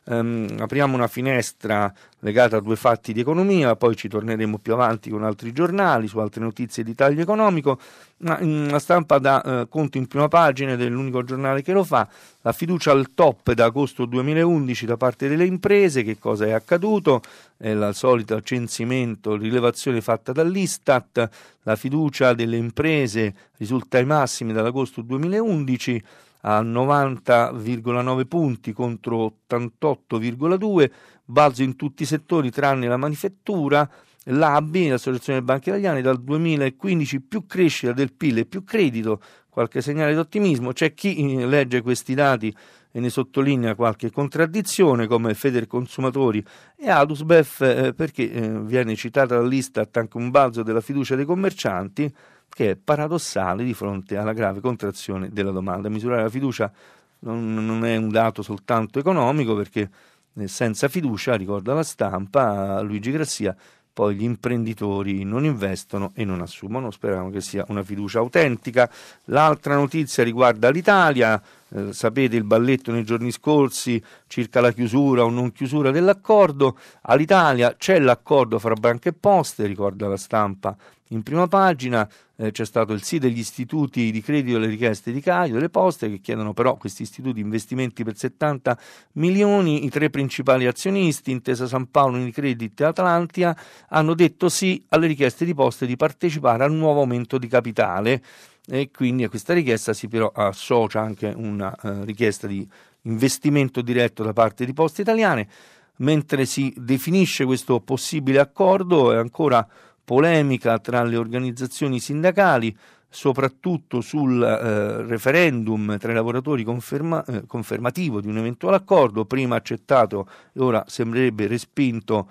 Um, apriamo una finestra legata a due fatti di economia, poi ci torneremo più avanti con altri giornali su altre notizie di taglio economico. Ma La Stampa dà uh, conto in prima pagina, ed è l'unico giornale che lo fa, la fiducia al top da agosto duemilaundici da parte delle imprese. Che cosa è accaduto? È la solita censimento, rilevazione fatta dall'Istat. La fiducia delle imprese risulta ai massimi dall'agosto duemilaundici, a novanta virgola nove punti contro ottantotto virgola due, balzo in tutti i settori tranne la manifattura. L'A B I, l'Associazione delle Banche Italiane, dal duemilaquindici più crescita del P I L e più credito, qualche segnale di ottimismo. C'è chi legge questi dati e ne sottolinea qualche contraddizione, come Federconsumatori e Adusbef, eh, perché eh, viene citata dall'Istat anche un balzo della fiducia dei commercianti, che è paradossale di fronte alla grave contrazione della domanda. Misurare la fiducia non, non è un dato soltanto economico, perché eh, senza fiducia, ricorda La Stampa, Luigi Grassia, poi gli imprenditori non investono e non assumono. Speriamo che sia una fiducia autentica. L'altra notizia riguarda l'Italia. Eh, sapete il balletto nei giorni scorsi circa la chiusura o non chiusura dell'accordo. All'Italia c'è l'accordo fra banche e poste, ricorda La Stampa in prima pagina. Eh, c'è stato il sì degli istituti di credito alle richieste di Caio delle poste, che chiedono però, questi istituti, investimenti per settanta milioni. I tre principali azionisti, Intesa San Paolo, Unicredit e Atlantia, hanno detto sì alle richieste di poste di partecipare al nuovo aumento di capitale, e quindi a questa richiesta si però associa anche una uh, richiesta di investimento diretto da parte di Poste Italiane. Mentre si definisce questo possibile accordo, è ancora polemica tra le organizzazioni sindacali, soprattutto sul eh, referendum tra i lavoratori conferma, eh, confermativo di un eventuale accordo, prima accettato e ora sembrerebbe respinto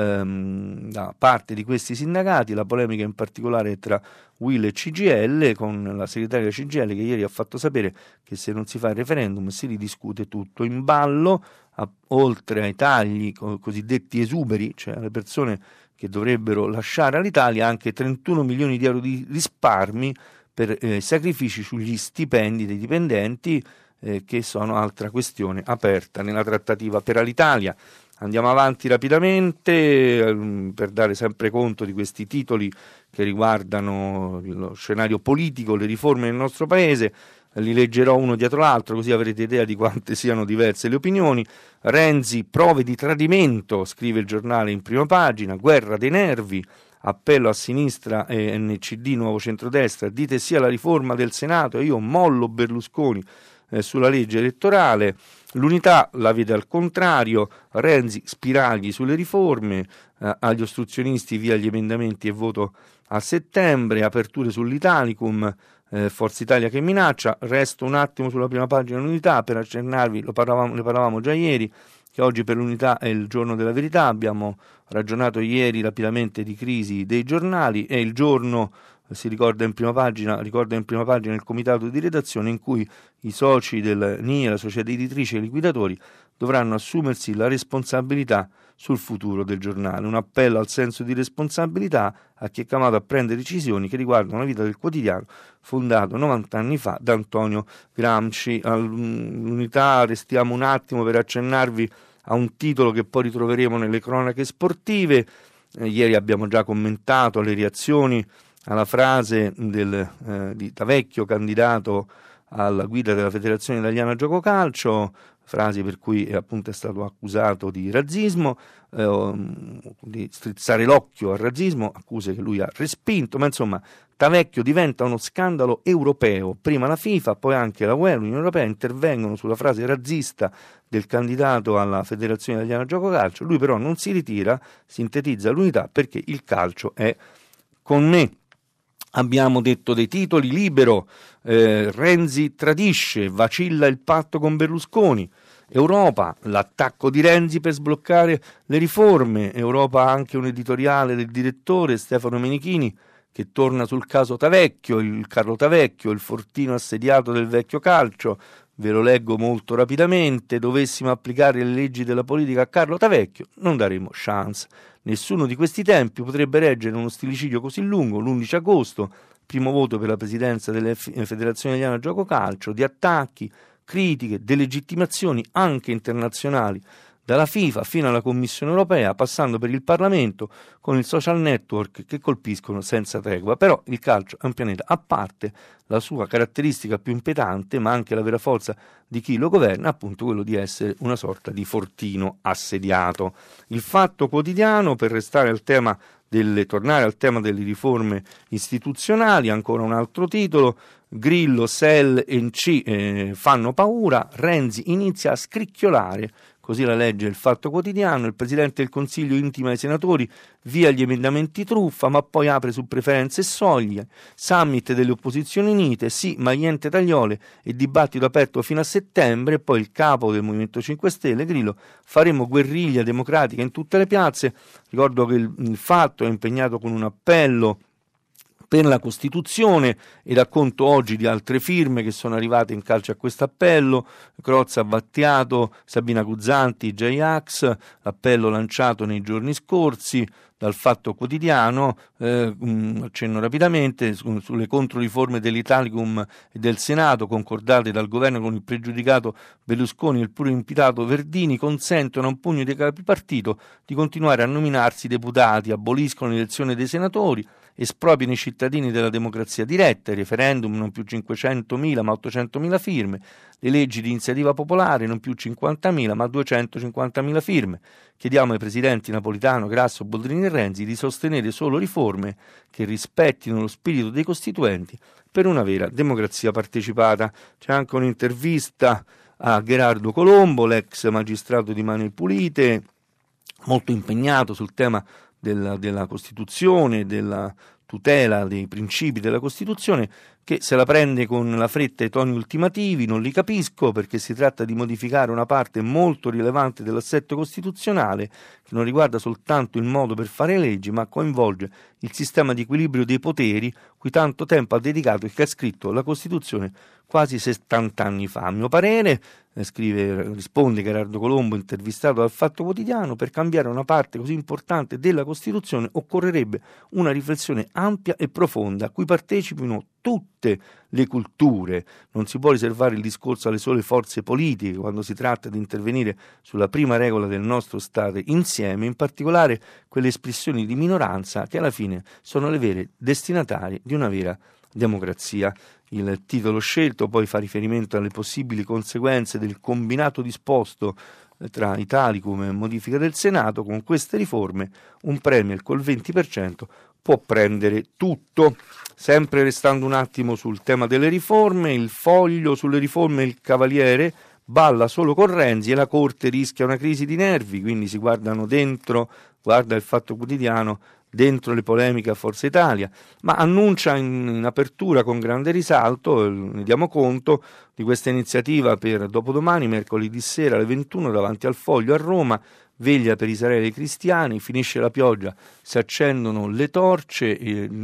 ehm, da parte di questi sindacati. La polemica in particolare è tra U I L e C G I L, con la segretaria C G I L che ieri ha fatto sapere che se non si fa il referendum si ridiscute tutto. In ballo, a, oltre ai tagli co- cosiddetti esuberi, cioè alle persone che dovrebbero lasciare all'Italia, anche trentuno milioni di euro di risparmi per eh, sacrifici sugli stipendi dei dipendenti, eh, che sono altra questione aperta nella trattativa per Alitalia. Andiamo avanti rapidamente ehm, per dare sempre conto di questi titoli che riguardano lo scenario politico, le riforme nel nostro paese. Li leggerò uno dietro l'altro, così avrete idea di quante siano diverse le opinioni. Renzi, prove di tradimento, scrive il giornale in prima pagina. Guerra dei nervi, appello a sinistra e N C D, nuovo centrodestra, dite sì alla riforma del Senato e io mollo Berlusconi eh, sulla legge elettorale. L'Unità la vede al contrario. Renzi, spiragli sulle riforme, eh, agli ostruzionisti via gli emendamenti e voto a settembre. Aperture sull'Italicum, eh, Forza Italia che minaccia. Resto un attimo sulla prima pagina dell'Unità per accennarvi, lo parlavamo, ne parlavamo già ieri, che oggi per l'Unità è il giorno della verità. Abbiamo ragionato ieri rapidamente di crisi dei giornali, è il giorno, si ricorda in prima pagina, ricorda in prima pagina il comitato di redazione in cui i soci del N I E, la società editrice e i liquidatori, dovranno assumersi la responsabilità sul futuro del giornale. Un appello al senso di responsabilità a chi è chiamato a prendere decisioni che riguardano la vita del quotidiano fondato novanta anni fa da Antonio Gramsci. All'Unità restiamo un attimo per accennarvi a un titolo che poi ritroveremo nelle cronache sportive. Eh, ieri abbiamo già commentato le reazioni alla frase del, eh, di Tavecchio, candidato alla guida della Federazione Italiana Gioco Calcio, frasi per cui è, appunto è stato accusato di razzismo, eh, di strizzare l'occhio al razzismo, accuse che lui ha respinto, ma insomma Tavecchio diventa uno scandalo europeo. Prima la FIFA, poi anche la U E, l'Unione Europea intervengono sulla frase razzista del candidato alla Federazione Italiana Gioco Calcio. Lui però non si ritira, sintetizza l'Unità, perché il calcio è con me. Abbiamo detto dei titoli. Libero, eh, Renzi tradisce, vacilla il patto con Berlusconi. Europa, l'attacco di Renzi per sbloccare le riforme. Europa, anche un editoriale del direttore Stefano Menichini che torna sul caso Tavecchio, il Carlo Tavecchio, il fortino assediato del vecchio calcio. Ve lo leggo molto rapidamente. Dovessimo applicare le leggi della politica a Carlo Tavecchio, non daremo chance. Nessuno di questi tempi potrebbe reggere uno stilicidio così lungo. L'undici agosto, primo voto per la presidenza della Federazione Italiana Gioco Calcio, di attacchi, critiche, delegittimazioni anche internazionali dalla FIFA fino alla Commissione europea, passando per il Parlamento, con il social network che colpiscono senza tregua. Però il calcio è un pianeta a parte, la sua caratteristica più impedante, ma anche la vera forza di chi lo governa, appunto quello di essere una sorta di fortino assediato. Il Fatto Quotidiano, per restare al tema delle, tornare al tema delle riforme istituzionali, ancora un altro titolo: Grillo, Sell e N C eh, fanno paura, Renzi inizia a scricchiolare. Così la legge Il Fatto Quotidiano. Il Presidente del Consiglio intima ai senatori via gli emendamenti truffa, ma poi apre su preferenze e soglie. Summit delle opposizioni unite, sì, ma niente tagliole e dibattito aperto fino a settembre. E poi il capo del Movimento cinque Stelle, Grillo: faremo guerriglia democratica in tutte le piazze. Ricordo che il, il Fatto è impegnato con un appello per la Costituzione e racconto oggi di altre firme che sono arrivate in calce a questo appello: Crozza, Battiato, Sabina Guzzanti, J-Ax, l'appello lanciato nei giorni scorsi dal Fatto Quotidiano. Eh, accenno rapidamente su, sulle controriforme dell'Italicum e del Senato concordate dal governo con il pregiudicato Berlusconi e il pure imputato Verdini consentono a un pugno di capi partito di continuare a nominarsi deputati, aboliscono l'elezione dei senatori, espropriano i cittadini della democrazia diretta, il referendum non più cinquecentomila ma ottocentomila firme, le leggi di iniziativa popolare non più cinquantamila ma duecentocinquantamila firme. Chiediamo ai presidenti Napolitano, Grasso, Boldrini e Renzi di sostenere solo riforme che rispettino lo spirito dei costituenti per una vera democrazia partecipata. C'è anche un'intervista a Gherardo Colombo, l'ex magistrato di Mani Pulite, molto impegnato sul tema della, della Costituzione, della tutela dei principi della Costituzione, che se la prende con la fretta e i toni ultimativi. Non li capisco, perché si tratta di modificare una parte molto rilevante dell'assetto costituzionale che non riguarda soltanto il modo per fare leggi, ma coinvolge il sistema di equilibrio dei poteri cui tanto tempo ha dedicato e che ha scritto la Costituzione quasi settanta anni fa. A mio parere, eh, scrive, risponde Gerardo Colombo, intervistato dal Fatto Quotidiano, per cambiare una parte così importante della Costituzione occorrerebbe una riflessione ampia e profonda a cui partecipino tutte le culture. Non si può riservare il discorso alle sole forze politiche quando si tratta di intervenire sulla prima regola del nostro stare insieme, in particolare quelle espressioni di minoranza che alla fine sono le vere destinatarie di una vera democrazia. Il titolo scelto poi fa riferimento alle possibili conseguenze del combinato disposto tra Italicum e modifica del Senato. Con queste riforme un premier col venti per cento può prendere tutto. Sempre restando un attimo sul tema delle riforme, il Foglio: sulle riforme il Cavaliere balla solo con Renzi e la Corte rischia una crisi di nervi. Quindi si guardano dentro, guarda il Fatto Quotidiano, dentro le polemiche a Forza Italia, ma annuncia in, in apertura con grande risalto, ne diamo conto, di questa iniziativa per dopodomani, mercoledì sera alle ventuno, davanti al Foglio a Roma: veglia per Israele e i cristiani, finisce la pioggia, si accendono le torce.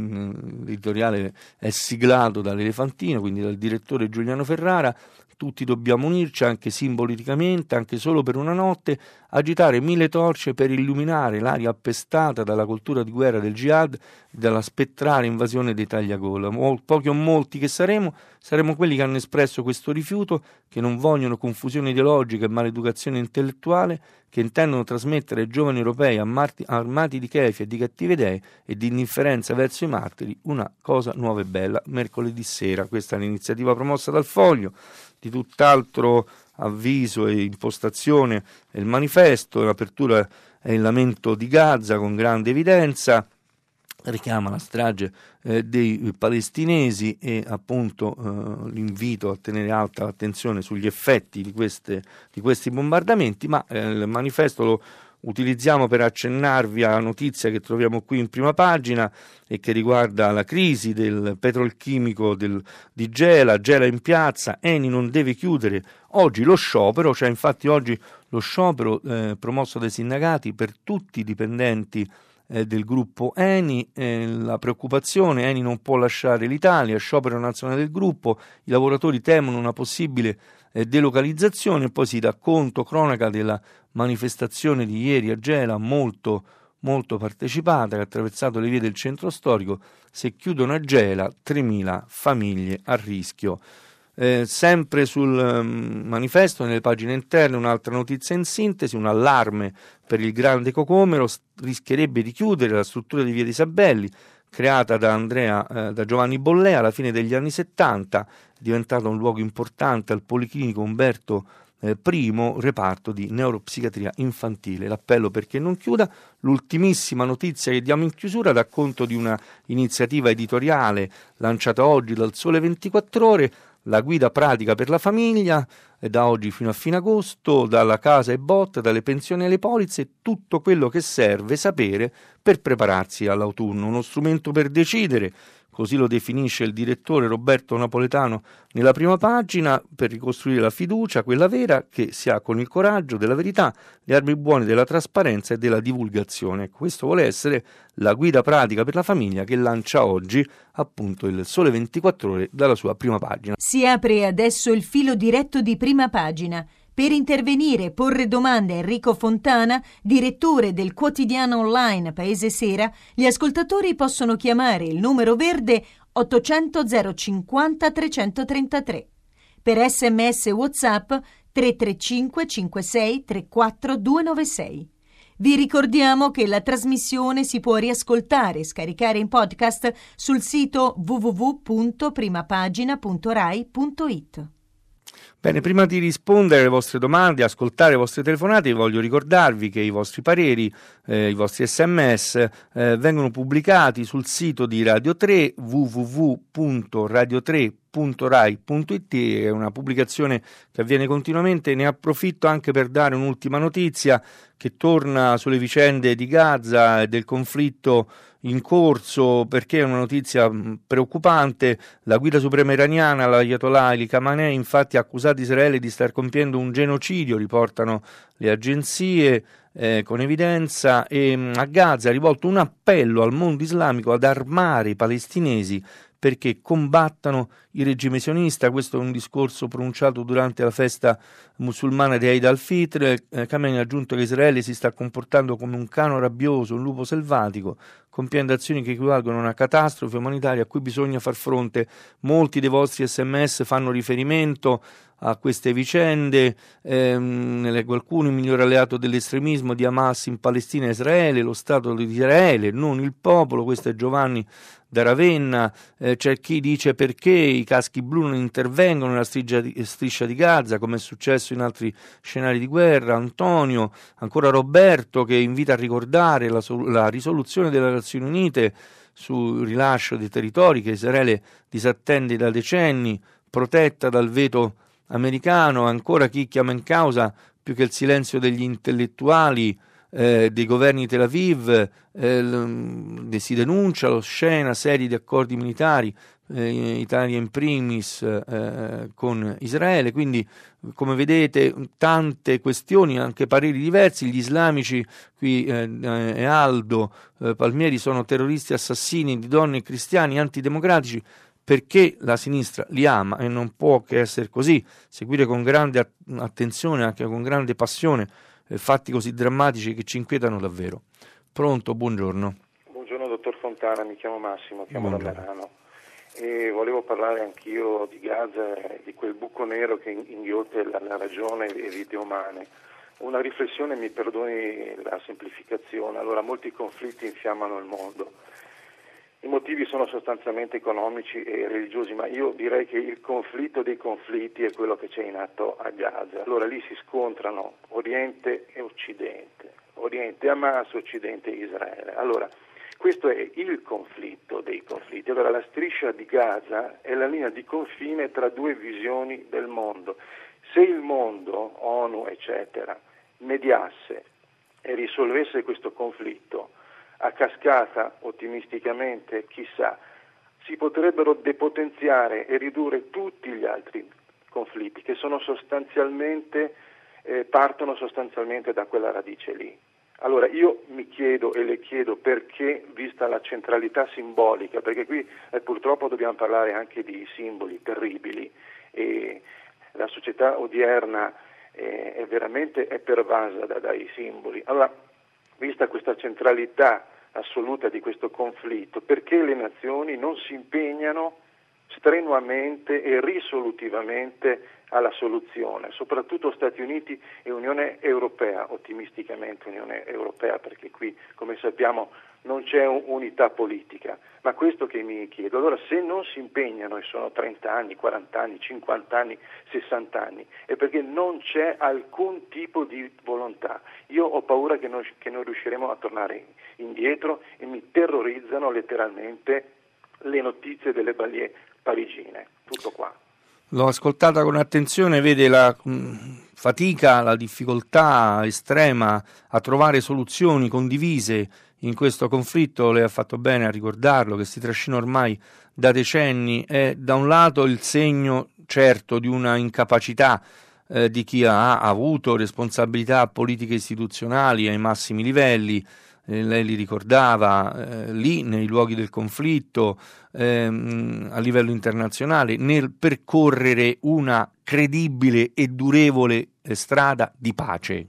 L'editoriale è siglato dall'Elefantino, quindi dal direttore Giuliano Ferrara. Tutti dobbiamo unirci, anche simbolicamente, anche solo per una notte, agitare mille torce per illuminare l'aria appestata dalla cultura di guerra del jihad e dalla spettrale invasione dei tagliagola. Mol, pochi o molti che saremo, saremo quelli che hanno espresso questo rifiuto, che non vogliono confusione ideologica e maleducazione intellettuale, che intendono trasmettere ai giovani europei armati, armati di kefi e di cattive idee e di indifferenza verso i martiri una cosa nuova e bella. Mercoledì sera, questa è l'iniziativa promossa dal Foglio. Di tutt'altro avviso e impostazione è il Manifesto. L'apertura è il lamento di Gaza con grande evidenza, richiama la strage eh, dei palestinesi e appunto eh, l'invito a tenere alta l'attenzione sugli effetti di, queste, di questi bombardamenti, ma eh, il Manifesto lo utilizziamo per accennarvi a notizia che troviamo qui in prima pagina e che riguarda la crisi del petrolchimico del, di Gela. Gela in piazza, Eni non deve chiudere. Oggi lo sciopero, cioè infatti oggi lo sciopero eh, promosso dai sindacati per tutti i dipendenti eh, del gruppo Eni. Eh, la preoccupazione: Eni non può lasciare l'Italia, sciopero nazionale del gruppo, i lavoratori temono una possibile eh, delocalizzazione. Poi si dà conto, cronaca della manifestazione di ieri a Gela, molto molto partecipata, che ha attraversato le vie del centro storico. Se chiudono a Gela, tremila famiglie a rischio. Eh, sempre sul um, manifesto, nelle pagine interne, un'altra notizia in sintesi: un allarme per il Grande Cocomero, rischierebbe di chiudere la struttura di Via di Sabelli, creata da, Andrea, eh, da Giovanni Bollea alla fine degli anni settanta, diventato un luogo importante al Policlinico Umberto eh, I, reparto di neuropsichiatria infantile. L'appello perché non chiuda. L'ultimissima notizia che diamo in chiusura dà conto di una iniziativa editoriale lanciata oggi dal Sole ventiquattro Ore, la guida pratica per la famiglia, e da oggi fino a fine agosto, dalla casa e botta, dalle pensioni alle polizze, tutto quello che serve sapere per prepararsi all'autunno. Uno strumento per decidere, così lo definisce il direttore Roberto Napoletano nella prima pagina, per ricostruire la fiducia, quella vera, che si ha con il coraggio della verità, le armi buone della trasparenza e della divulgazione. Questo vuole essere la guida pratica per la famiglia che lancia oggi appunto il Sole ventiquattro Ore dalla sua prima pagina. Si apre adesso il filo diretto di Prima Pagina. Per intervenire e porre domande a Enrico Fontana, direttore del quotidiano online Paese Sera, gli ascoltatori possono chiamare il numero verde ottocento zero cinquanta trecentotrentatré. Per sms e WhatsApp tre tre cinque cinque sei tre quattro due nove sei. Vi ricordiamo che la trasmissione si può riascoltare e scaricare in podcast sul sito w w w punto primapagina punto rai punto it. Bene, prima di rispondere alle vostre domande, ascoltare le vostre telefonate, voglio ricordarvi che i vostri pareri, eh, i vostri sms eh, vengono pubblicati sul sito di Radio tre, w w w punto radio tre punto rai punto it. È una pubblicazione che avviene continuamente. Ne approfitto anche per dare un'ultima notizia che torna sulle vicende di Gaza e del conflitto in corso, perché è una notizia preoccupante. La guida suprema iraniana, l'Ayatollah Ali Khamenei, infatti ha accusato Israele di star compiendo un genocidio, riportano le agenzie eh, con evidenza, e mh, a Gaza ha rivolto un appello al mondo islamico ad armare i palestinesi perché combattano il regime sionista. Questo è un discorso pronunciato durante la festa musulmana di Eid al-Fitr. Eh, Khamenei ha aggiunto che Israele si sta comportando come un cane rabbioso, un lupo selvatico, compiendo azioni che equivalgono a una catastrofe umanitaria a cui bisogna far fronte. Molti dei vostri sms fanno riferimento a queste vicende, ehm, ne leggo alcuni: il migliore alleato dell'estremismo di Hamas in Palestina è Israele, lo Stato di Israele, non il popolo. Questo è Giovanni da Ravenna. Eh, c'è chi dice perché i caschi blu non intervengono nella striscia di, striscia di Gaza, come è successo in altri scenari di guerra. Antonio, ancora Roberto, che invita a ricordare la, la risoluzione delle Nazioni Unite sul rilascio dei territori che Israele disattende da decenni, protetta dal veto americano. Ancora chi chiama in causa più che il silenzio degli intellettuali eh, dei governi di Tel Aviv, eh, l- si denuncia l'oscena serie di accordi militari, eh, Italia in primis, eh, con Israele. Quindi, come vedete, tante questioni, anche pareri diversi. Gli islamici, qui eh, eh, Aldo eh, Palmieri, sono terroristi assassini di donne e cristiani antidemocratici, perché la sinistra li ama, e non può che essere così. Seguire con grande attenzione, anche con grande passione, eh, fatti così drammatici che ci inquietano davvero. Pronto, buongiorno. Buongiorno dottor Fontana, mi chiamo Massimo, chiamo Buongiorno. da Merano e volevo parlare anch'io di Gaza e di quel buco nero che inghiotte la, la ragione e le vite umane. Una riflessione, mi perdoni la semplificazione. Allora, molti conflitti infiammano il mondo. I motivi sono sostanzialmente economici e religiosi, ma io direi che il conflitto dei conflitti è quello che c'è in atto a Gaza. Allora lì si scontrano Oriente e Occidente, Oriente Hamas, Occidente Israele. Allora questo è il conflitto dei conflitti. Allora la striscia di Gaza è la linea di confine tra due visioni del mondo. Se il mondo, ONU eccetera, mediasse e risolvesse questo conflitto, a cascata, ottimisticamente, chissà, si potrebbero depotenziare e ridurre tutti gli altri conflitti che sono sostanzialmente, eh, partono sostanzialmente da quella radice lì. Allora io mi chiedo e le chiedo perché, vista la centralità simbolica, perché qui eh, purtroppo dobbiamo parlare anche di simboli terribili e la società odierna eh, è veramente è pervasa da, dai simboli. Allora, vista questa centralità assoluta di questo conflitto, perché le nazioni non si impegnano strenuamente e risolutivamente alla soluzione, soprattutto Stati Uniti e Unione Europea, ottimisticamente Unione Europea, perché qui, come sappiamo, non c'è unità politica. Ma questo che mi chiedo, allora se non si impegnano, e sono trenta anni, quaranta anni, cinquanta anni, sessanta anni, è perché non c'è alcun tipo di volontà. Io ho paura che non, che non riusciremo a tornare indietro e mi terrorizzano letteralmente le notizie delle ballie parigine. Tutto qua. L'ho ascoltata con attenzione, vede la mh, fatica, la difficoltà estrema a trovare soluzioni condivise in questo conflitto. Lei ha fatto bene a ricordarlo, che si trascina ormai da decenni. È da un lato il segno certo di una incapacità eh, di chi ha avuto responsabilità politiche istituzionali ai massimi livelli. Eh, lei li ricordava, eh, lì nei luoghi del conflitto, ehm, a livello internazionale, nel percorrere una credibile e durevole eh, strada di pace.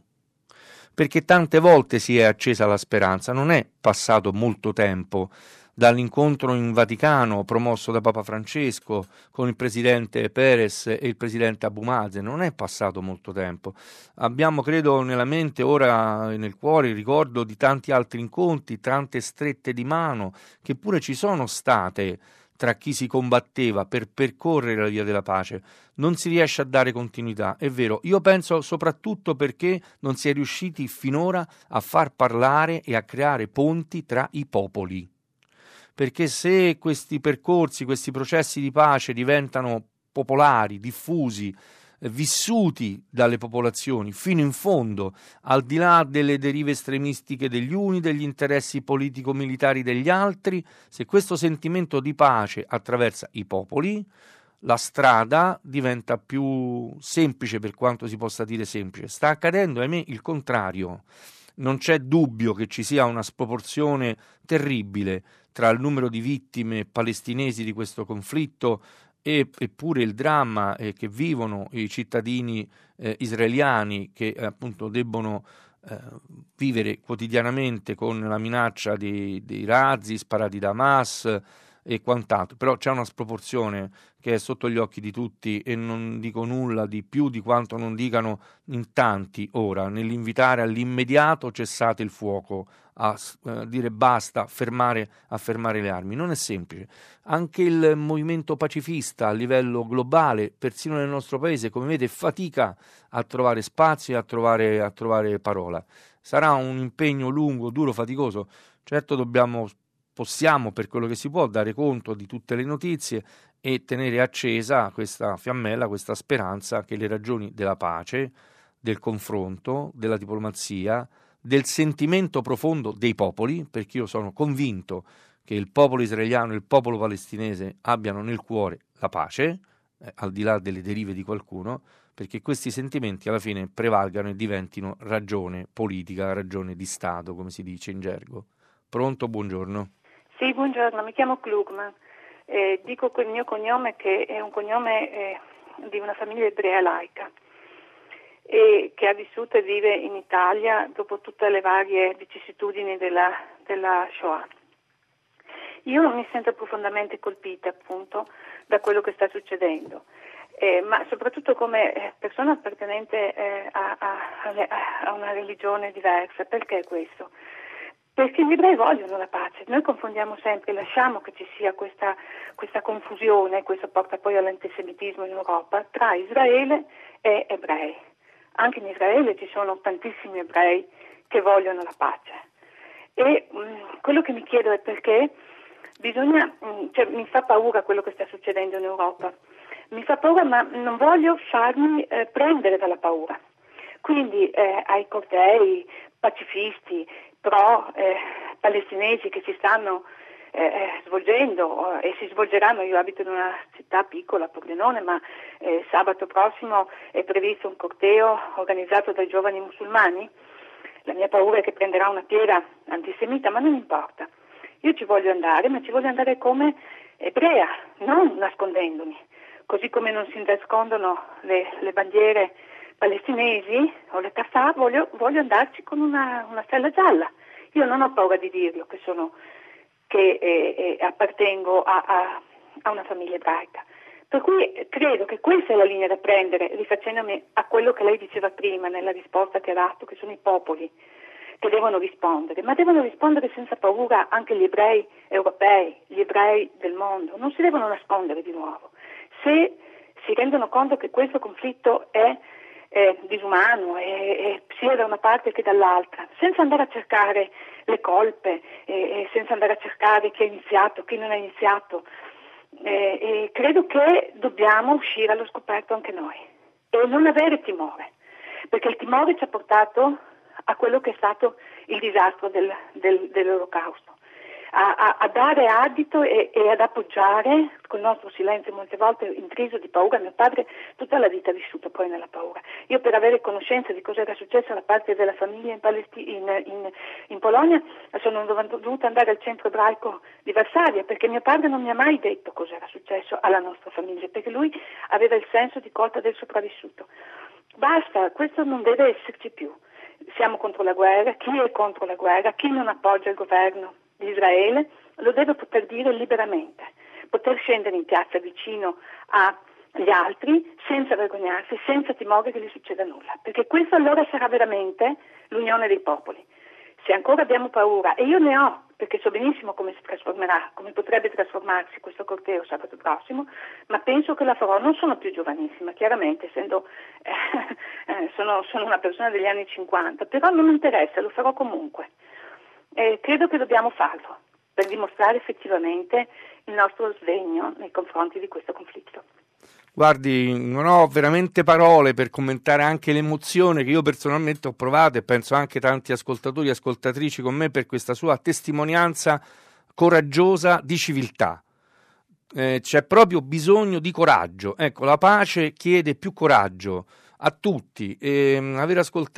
Perché tante volte si è accesa la speranza, non è passato molto tempo dall'incontro in Vaticano promosso da Papa Francesco con il presidente Perez e il presidente Abu Mazen, non è passato molto tempo. Abbiamo, credo, nella mente ora e nel cuore il ricordo di tanti altri incontri, tante strette di mano che pure ci sono state tra chi si combatteva per percorrere la via della pace. Non si riesce a dare continuità, è vero. Io penso soprattutto perché non si è riusciti finora a far parlare e a creare ponti tra i popoli. Perché se questi percorsi, questi processi di pace diventano popolari, diffusi, eh, vissuti dalle popolazioni fino in fondo, al di là delle derive estremistiche degli uni, degli interessi politico-militari degli altri, se questo sentimento di pace attraversa i popoli, la strada diventa più semplice, per quanto si possa dire semplice. Sta accadendo, ahimè, il contrario. Non c'è dubbio che ci sia una sproporzione terribile tra il numero di vittime palestinesi di questo conflitto e, eppure il dramma eh, che vivono i cittadini eh, israeliani che eh, appunto debbono eh, vivere quotidianamente con la minaccia di, dei razzi sparati da Hamas e quant'altro. Però c'è una sproporzione che è sotto gli occhi di tutti e non dico nulla di più di quanto non dicano in tanti ora nell'invitare all'immediato cessate il fuoco, a eh, dire basta, fermare, a fermare le armi. Non è semplice. Anche il movimento pacifista a livello globale, persino nel nostro paese, come vede, fatica a trovare spazio e a trovare, a trovare parola. Sarà un impegno lungo, duro, faticoso. Certo dobbiamo possiamo, per quello che si può, dare conto di tutte le notizie e tenere accesa questa fiammella, questa speranza che le ragioni della pace, del confronto, della diplomazia, del sentimento profondo dei popoli, perché io sono convinto che il popolo israeliano e il popolo palestinese abbiano nel cuore la pace, eh, al di là delle derive di qualcuno, perché questi sentimenti alla fine prevalgano e diventino ragione politica, ragione di Stato, come si dice in gergo. Pronto? Buongiorno. Sì, buongiorno, mi chiamo Klugman. Eh, dico il mio cognome che è un cognome eh, di una famiglia ebrea laica e che ha vissuto e vive in Italia dopo tutte le varie vicissitudini della, della Shoah. Io mi sento profondamente colpita appunto da quello che sta succedendo, eh, ma soprattutto come persona appartenente eh, a, a, a una religione diversa. Perché questo? Perché gli ebrei vogliono la pace. Noi confondiamo sempre, lasciamo che ci sia questa, questa confusione, questo porta poi all'antisemitismo in Europa, tra Israele e ebrei. Anche in Israele ci sono tantissimi ebrei che vogliono la pace. E mh, quello che mi chiedo è perché bisogna, mh, cioè, mi fa paura quello che sta succedendo in Europa. Mi fa paura, ma non voglio farmi eh, prendere dalla paura. Quindi eh, ai cortei pacifisti, pro eh, palestinesi che si stanno eh, svolgendo eh, e si svolgeranno. Io abito in una città piccola, Pordenone, ma eh, sabato prossimo è previsto un corteo organizzato dai giovani musulmani. La mia paura è che prenderà una piega antisemita, ma non importa. Io ci voglio andare, ma ci voglio andare come ebrea, non nascondendomi. Così come non si nascondono le, le bandiere palestinesi o le kafar, voglio, voglio andarci con una, una stella gialla. Io non ho paura di dirlo che sono che eh, eh, appartengo a, a, a una famiglia ebraica. Per cui credo che questa è la linea da prendere, rifacendomi a quello che lei diceva prima nella risposta che ha dato, che sono i popoli che devono rispondere, ma devono rispondere senza paura anche gli ebrei europei, gli ebrei del mondo, non si devono nascondere di nuovo. Se si rendono conto che questo conflitto è eh, disumano, è, è, sia da una parte che dall'altra, senza andare a cercare le colpe, eh, senza andare a cercare chi ha iniziato, chi non ha iniziato, eh, e credo che dobbiamo uscire allo scoperto anche noi e non avere timore, perché il timore ci ha portato a quello che è stato il disastro del, del, dell'Olocausto, a, a, a dare adito e, e ad appoggiare col nostro silenzio, molte volte intriso di paura. Mio padre tutta la vita ha vissuto poi nella paura. Io, per avere conoscenza di cosa era successo da parte della famiglia in, Palestina, in, in, in Polonia, sono dovuta andare al centro ebraico di Varsavia, perché mio padre non mi ha mai detto cosa era successo alla nostra famiglia, perché lui aveva il senso di colpa del sopravvissuto. Basta, questo non deve esserci più. Siamo contro la guerra, chi è contro la guerra, chi non appoggia il governo di Israele lo deve poter dire liberamente, poter scendere in piazza vicino agli altri senza vergognarsi, senza timore che gli succeda nulla, perché questo allora sarà veramente l'unione dei popoli. Se ancora abbiamo paura, e io ne ho, perché so benissimo come si trasformerà, come potrebbe trasformarsi questo corteo sabato prossimo, ma penso che la farò. Non sono più giovanissima, chiaramente, essendo eh, eh, sono, sono una persona degli anni cinquanta, però non mi interessa, lo farò comunque. Eh, credo che dobbiamo farlo per dimostrare effettivamente il nostro sdegno nei confronti di questo conflitto. Guardi, non ho veramente parole per commentare anche l'emozione che io personalmente ho provato, e penso anche tanti ascoltatori e ascoltatrici con me, per questa sua testimonianza coraggiosa di civiltà. Eh, c'è proprio bisogno di coraggio. Ecco, la pace chiede più coraggio a tutti. E, aver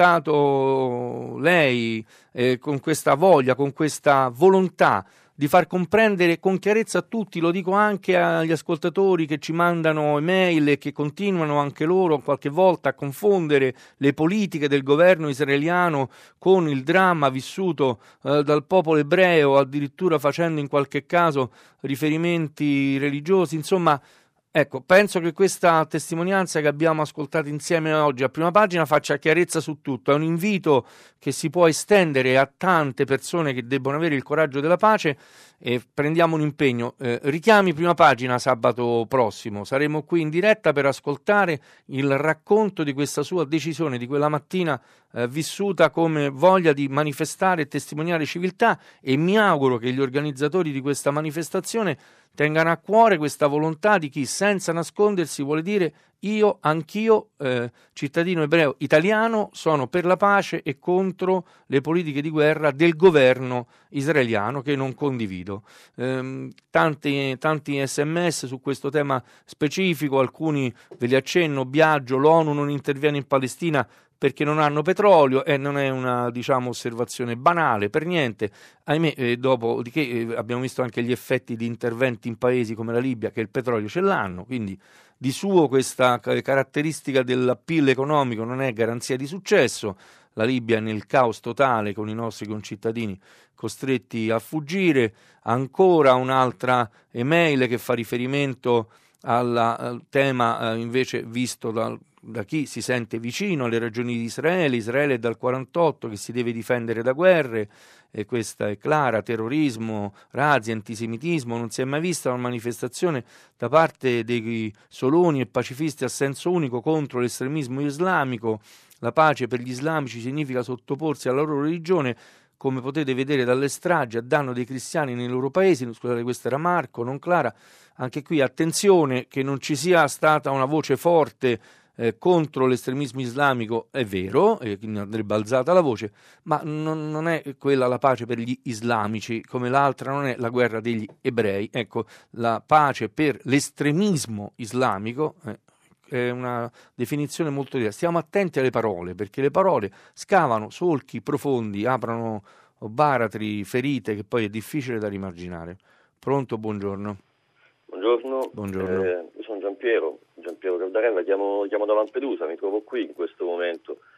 ascoltato lei eh, con questa voglia, con questa volontà di far comprendere con chiarezza a tutti, lo dico anche agli ascoltatori che ci mandano email e che continuano anche loro qualche volta a confondere le politiche del governo israeliano con il dramma vissuto eh, dal popolo ebreo, addirittura facendo in qualche caso riferimenti religiosi. Insomma, ecco, penso che questa testimonianza che abbiamo ascoltato insieme oggi a Prima Pagina faccia chiarezza su tutto. È un invito che si può estendere a tante persone che debbono avere il coraggio della pace, e prendiamo un impegno. Eh, richiami Prima Pagina sabato prossimo, saremo qui in diretta per ascoltare il racconto di questa sua decisione, di quella mattina eh, vissuta come voglia di manifestare e testimoniare civiltà, e mi auguro che gli organizzatori di questa manifestazione tengano a cuore questa volontà di chi, senza nascondersi, vuole dire: io, anch'io, eh, cittadino ebreo italiano, sono per la pace e contro le politiche di guerra del governo israeliano, che non condivido. Eh, tanti, tanti sms su questo tema specifico, alcuni ve li accenno. Biagio: l'ONU non interviene in Palestina perché non hanno petrolio, e non è una, diciamo, osservazione banale per niente. Ahimè, eh, dopo di che eh, abbiamo visto anche gli effetti di interventi in paesi come la Libia, che il petrolio ce l'hanno, quindi di suo questa caratteristica dell'appeal economico non è garanzia di successo. La Libia è nel caos totale, con i nostri concittadini costretti a fuggire. Ancora un'altra email che fa riferimento alla, al tema eh, invece visto dal da chi si sente vicino alle ragioni di Israele. Israele è dal quarantotto che si deve difendere da guerre, e questa è clara: terrorismo, razzi, antisemitismo. Non si è mai vista una manifestazione da parte dei soloni e pacifisti a senso unico contro l'estremismo islamico. La pace per gli islamici significa sottoporsi alla loro religione, come potete vedere dalle stragi a danno dei cristiani nei loro paesi. Scusate, questo era Marco, non Clara. Anche qui attenzione che non ci sia stata una voce forte Eh, contro l'estremismo islamico. È vero, eh, andrebbe alzata la voce, ma non, non è quella la pace per gli islamici, come l'altra non è la guerra degli ebrei. Ecco, la pace per l'estremismo islamico eh, è una definizione molto diversa. Stiamo attenti alle parole, perché le parole scavano solchi profondi, aprono baratri, ferite che poi è difficile da rimarginare. Pronto, buongiorno. Buongiorno, buongiorno. Eh, io sono Giampiero, Giampiero Caldarella, chiamo, chiamo da Lampedusa, mi trovo qui in questo momento.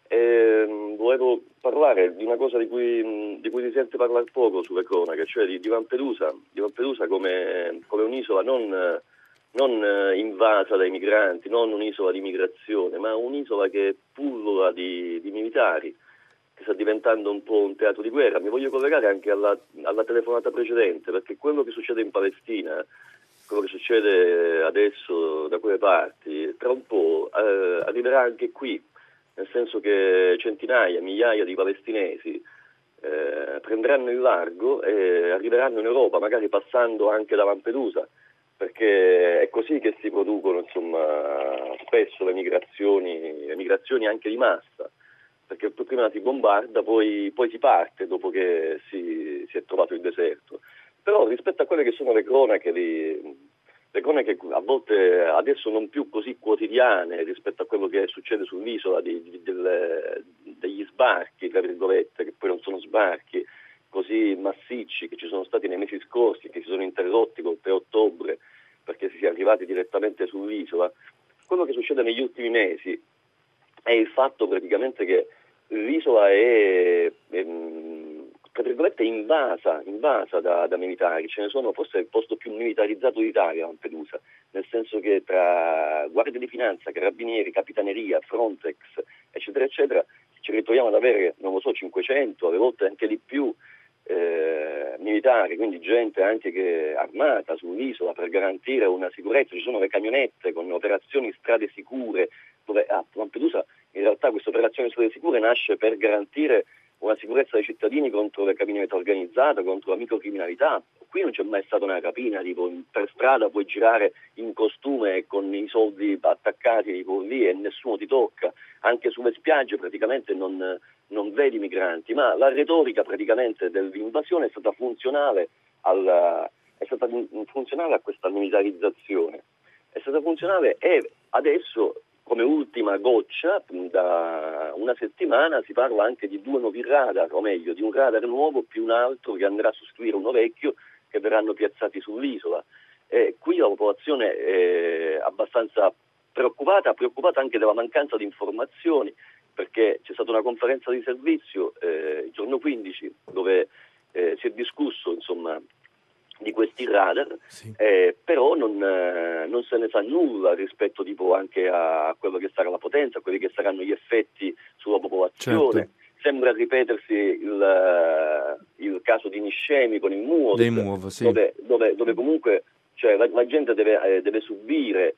Eh, volevo parlare di una cosa di cui, di cui si sente parlare poco sulle cronache, cioè di, di Lampedusa, di Lampedusa come, come un'isola non, non invasa dai migranti, non un'isola di migrazione, ma un'isola che pullula di, di militari, che sta diventando un po' un teatro di guerra. Mi voglio collegare anche alla, alla telefonata precedente, perché quello che succede in Palestina, quello che succede adesso da quelle parti, tra un po' eh, arriverà anche qui, nel senso che centinaia, migliaia di palestinesi eh, prenderanno il largo e arriveranno in Europa, magari passando anche da Lampedusa, perché è così che si producono, insomma, spesso le migrazioni, le migrazioni anche di massa, perché prima si bombarda, poi, poi si parte dopo che si, si è trovato il deserto. Però rispetto a quelle che sono le cronache, di, le cronache a volte adesso non più così quotidiane rispetto a quello che succede sull'isola, di, di, delle, degli sbarchi, tra virgolette, che poi non sono sbarchi così massicci che ci sono stati nei mesi scorsi, che si sono interrotti col tre ottobre perché si è arrivati direttamente sull'isola. Quello che succede negli ultimi mesi è il fatto praticamente che l'isola è, è tra virgolette invasa, invasa da, da militari. Ce ne sono, forse è il posto più militarizzato d'Italia, Lampedusa, nel senso che tra Guardia di Finanza, Carabinieri, Capitaneria, Frontex, eccetera, eccetera, ci ritroviamo ad avere, non lo so, cinquecento, alle volte anche di più, eh, militari, quindi gente anche che armata sull'isola per garantire una sicurezza. Ci sono le camionette con operazioni strade sicure, dove a Lampedusa in realtà questa operazione strade sicure nasce per garantire una sicurezza dei cittadini contro la criminalità organizzata, contro la microcriminalità. Qui non c'è mai stata una rapina, tipo per strada puoi girare in costume con i soldi attaccati tipo lì e nessuno ti tocca. Anche sulle spiagge praticamente non, non vedi migranti, ma la retorica praticamente dell'invasione è stata funzionale alla, è stata funzionale a questa militarizzazione. È stata funzionale e adesso, come ultima goccia, da una settimana si parla anche di due nuovi radar, o meglio, di un radar nuovo più un altro che andrà a sostituire uno vecchio, che verranno piazzati sull'isola. E qui la popolazione è abbastanza preoccupata, preoccupata anche della mancanza di informazioni, perché c'è stata una conferenza di servizio eh, il giorno quindici dove eh, si è discusso, insomma, di questi radar, sì. eh, però non, eh, non se ne sa nulla rispetto tipo anche a quello che sarà la potenza, a quelli che saranno gli effetti sulla popolazione. Certo. Sembra ripetersi il, il caso di Niscemi con il M U O D, M U O D, sì. dove, dove, dove comunque cioè, la, la gente deve, eh, deve subire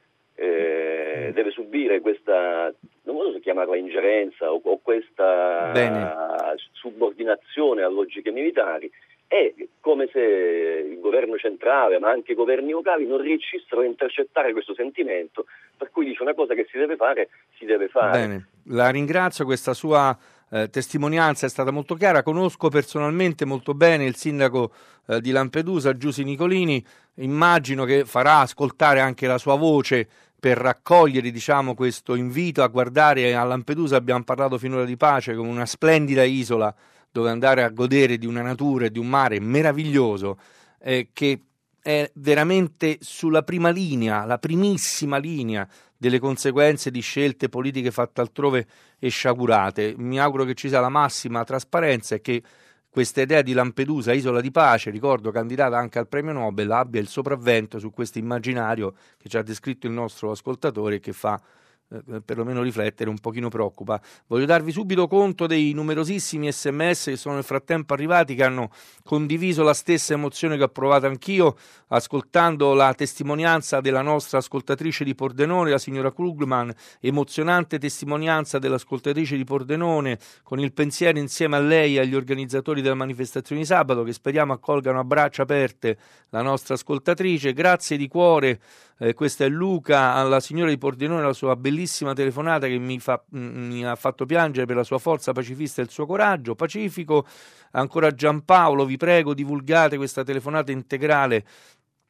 eh, mm. deve subire questa, non so se chiamarla ingerenza o, o questa Bene. subordinazione a logiche militari. È come se il governo centrale, ma anche i governi locali, non riuscissero a intercettare questo sentimento, per cui dice una cosa che si deve fare, si deve fare. Bene, la ringrazio, questa sua eh, testimonianza è stata molto chiara. Conosco personalmente molto bene il sindaco eh, di Lampedusa, Giusy Nicolini, immagino che farà ascoltare anche la sua voce per raccogliere, diciamo, questo invito a guardare a Lampedusa. Abbiamo parlato finora di pace come una splendida isola dove andare a godere di una natura e di un mare meraviglioso, eh, che è veramente sulla prima linea, la primissima linea delle conseguenze di scelte politiche fatte altrove e sciagurate. Mi auguro che ci sia la massima trasparenza e che questa idea di Lampedusa, isola di pace, ricordo candidata anche al premio Nobel, abbia il sopravvento su questo immaginario che ci ha descritto il nostro ascoltatore e che fa Eh, perlomeno riflettere, un pochino preoccupa. Voglio darvi subito conto dei numerosissimi sms che sono nel frattempo arrivati, che hanno condiviso la stessa emozione che ho provato anch'io ascoltando la testimonianza della nostra ascoltatrice di Pordenone, la signora Krugman. Emozionante testimonianza dell'ascoltatrice di Pordenone, con il pensiero insieme a lei e agli organizzatori della manifestazione di sabato, che speriamo accolgano a braccia aperte la nostra ascoltatrice. Grazie di cuore, eh, questa è Luca, alla signora di Pordenone, la sua bellissima bellissima telefonata che mi, fa, mi ha fatto piangere per la sua forza pacifista e il suo coraggio pacifico. Ancora Giampaolo, vi prego divulgate questa telefonata integrale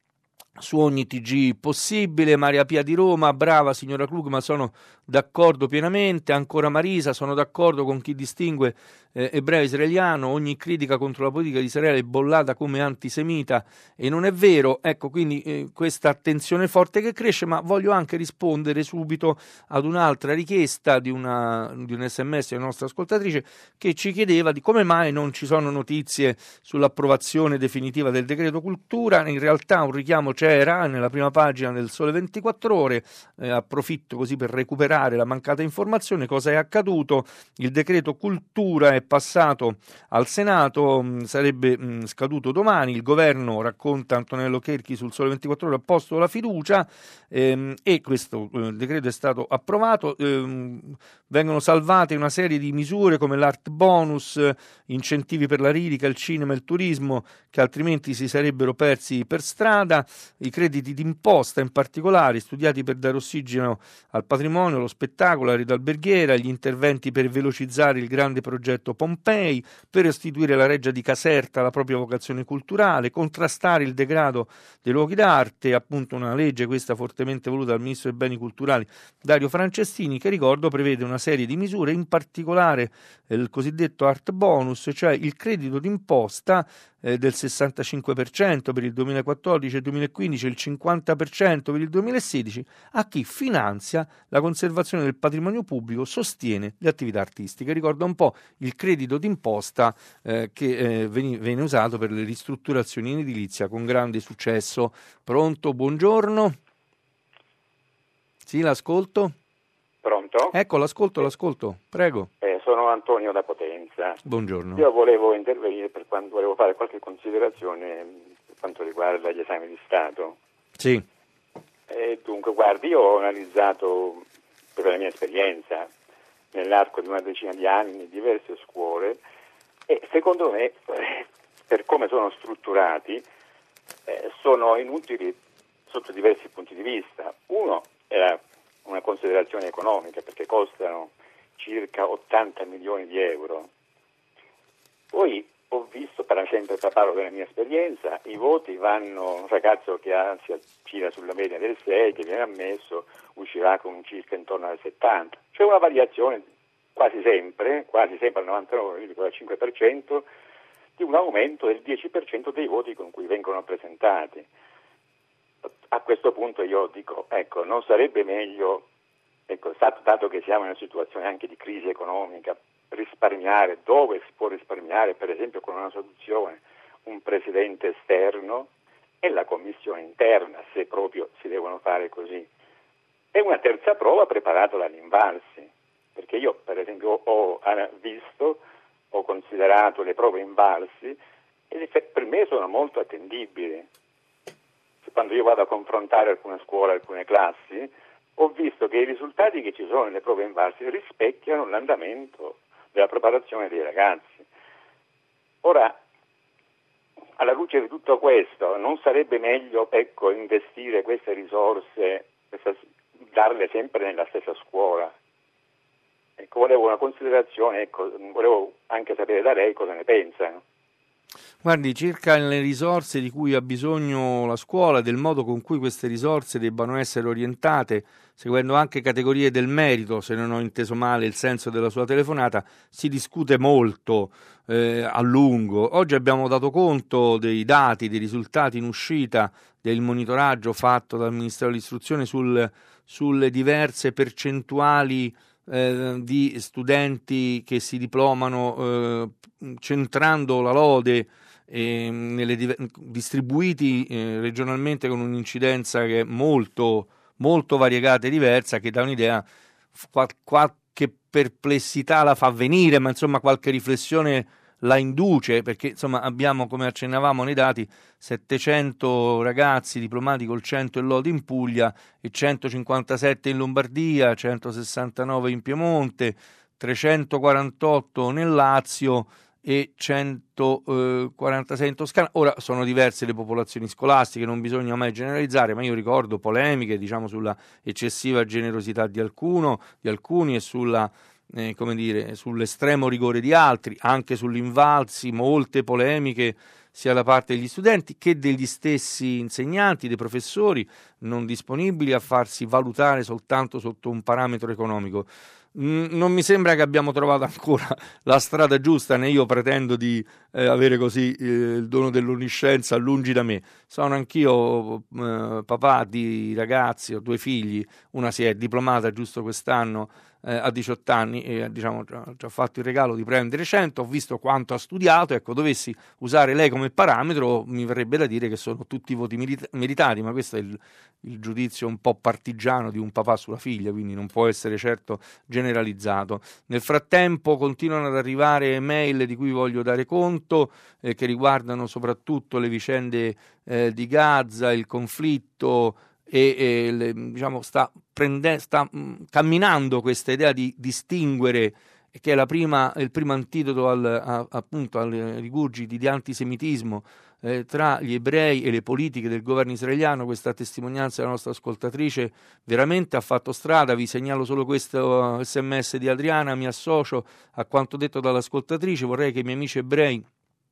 su ogni T G possibile. Maria Pia di Roma, brava signora Klugman, sono d'accordo pienamente. Ancora Marisa, sono d'accordo con chi distingue eh, ebreo israeliano, ogni critica contro la politica di Israele è bollata come antisemita e non è vero. Ecco, quindi eh, questa attenzione forte che cresce, ma voglio anche rispondere subito ad un'altra richiesta di, una, di un sms della nostra ascoltatrice che ci chiedeva di come mai non ci sono notizie sull'approvazione definitiva del decreto cultura. In realtà un richiamo c'era nella prima pagina del Sole ventiquattro Ore, eh, approfitto così per recuperare la mancata informazione. Cosa è accaduto? Il decreto cultura è passato al Senato, mh, sarebbe mh, scaduto domani, il governo, racconta Antonello Cherchi sul Sole ventiquattro Ore, ha posto la fiducia ehm, e questo eh, decreto è stato approvato. Ehm, vengono salvate una serie di misure come l'art bonus, eh, incentivi per la lirica, il cinema e il turismo che altrimenti si sarebbero persi per strada, i crediti d'imposta in particolare studiati per dare ossigeno al patrimonio, allo spettacolo, alla rete alberghiera, gli interventi per velocizzare il grande progetto Pompei, per restituire alla Reggia di Caserta alla propria vocazione culturale, contrastare il degrado dei luoghi d'arte, appunto una legge questa fortemente voluta dal Ministro dei Beni Culturali Dario Franceschini, che ricordo prevede una serie di misure, in particolare eh, il cosiddetto art bonus, cioè il credito d'imposta eh, del sessantacinque per cento per il duemilaquattordici e duemilaquindici e il cinquanta per cento per il duemilasedici a chi finanzia la conservazione del patrimonio pubblico, sostiene le attività artistiche. Ricorda un po' il credito d'imposta eh, che eh, veni, viene usato per le ristrutturazioni in edilizia con grande successo. Pronto? Buongiorno. Sì, l'ascolto. Pronto? Ecco, l'ascolto, l'ascolto. Prego. Eh, sono Antonio da Potenza. Buongiorno. Io volevo intervenire per quanto volevo fare qualche considerazione per quanto riguarda gli esami di Stato. Sì. Eh, dunque, guardi, io ho analizzato per la mia esperienza nell'arco di una decina di anni in diverse scuole e secondo me, per come sono strutturati, eh, sono inutili sotto diversi punti di vista. Uno era una considerazione economica, perché costano circa ottanta milioni di euro. Poi ho visto, per esempio, parlo della mia esperienza, i voti vanno, un ragazzo che ha, si attira sulla media del sei, che viene ammesso, uscirà con circa intorno al settanta. C'è una variazione quasi sempre, quasi sempre al novantanove virgola cinque per cento, di un aumento del dieci per cento dei voti con cui vengono presentati. A questo punto io dico, ecco, non sarebbe meglio, ecco, dato che siamo in una situazione anche di crisi economica, risparmiare dove si può risparmiare, per esempio con una soluzione, un presidente esterno e la commissione interna, se proprio si devono fare così. E una terza prova preparata dall'Invalsi, perché io per esempio ho visto, ho considerato le prove Invalsi e per me sono molto attendibili. Quando io vado a confrontare alcune scuole, alcune classi, ho visto che i risultati che ci sono nelle prove Invalsi rispecchiano l'andamento della preparazione dei ragazzi. Ora, alla luce di tutto questo, non sarebbe meglio, ecco, investire queste risorse, questa, darle sempre nella stessa scuola? Ecco, volevo una considerazione, ecco, volevo anche sapere da lei cosa ne pensa. Guardi, circa le risorse di cui ha bisogno la scuola, del modo con cui queste risorse debbano essere orientate, seguendo anche categorie del merito, se non ho inteso male il senso della sua telefonata, si discute molto eh, a lungo. Oggi abbiamo dato conto dei dati, dei risultati in uscita del monitoraggio fatto dal Ministero dell'Istruzione sul, sulle diverse percentuali eh, di studenti che si diplomano eh, centrando la lode eh, nelle div- distribuiti eh, regionalmente con un'incidenza che è molto, molto variegata e diversa, che dà un'idea, qual- qualche perplessità la fa venire, ma insomma qualche riflessione la induce, perché insomma abbiamo, come accennavamo nei dati, settecento ragazzi diplomati col cento e lode in Puglia e centocinquantasette in Lombardia, centosessantanove in Piemonte, trecentoquarantotto nel Lazio e centoquarantasei in Toscana. Ora sono diverse le popolazioni scolastiche, non bisogna mai generalizzare, ma io ricordo polemiche, diciamo, sulla eccessiva generosità di alcuno, di alcuni e sulla Eh, come dire, sull'estremo rigore di altri, anche sull'Invalsi, molte polemiche sia da parte degli studenti che degli stessi insegnanti, dei professori, non disponibili a farsi valutare soltanto sotto un parametro economico. Non mi sembra che abbiamo trovato ancora la strada giusta, né io pretendo di eh, avere così eh, il dono dell'onniscienza, lungi da me. Sono anch'io eh, papà di ragazzi, ho due figli, una si è diplomata giusto quest'anno eh, a diciotto anni e diciamo ci ha fatto il regalo di prendere cento, ho visto quanto ha studiato, ecco, dovessi usare lei come parametro mi verrebbe da dire che sono tutti voti merita- meritati, ma questo è il, il giudizio un po' partigiano di un papà sulla figlia, quindi non può essere certo generalizzato. Nel frattempo continuano ad arrivare mail di cui voglio dare conto, eh, che riguardano soprattutto le vicende eh, di Gaza, il conflitto e, e le, diciamo sta, prende, sta mh, camminando questa idea di distinguere, che è la prima, il primo antidoto al, a, appunto ai rigurgiti di antisemitismo eh, tra gli ebrei e le politiche del governo israeliano. Questa testimonianza della nostra ascoltatrice veramente ha fatto strada. Vi segnalo solo questo sms di Adriana, mi associo a quanto detto dall'ascoltatrice, vorrei che i miei amici ebrei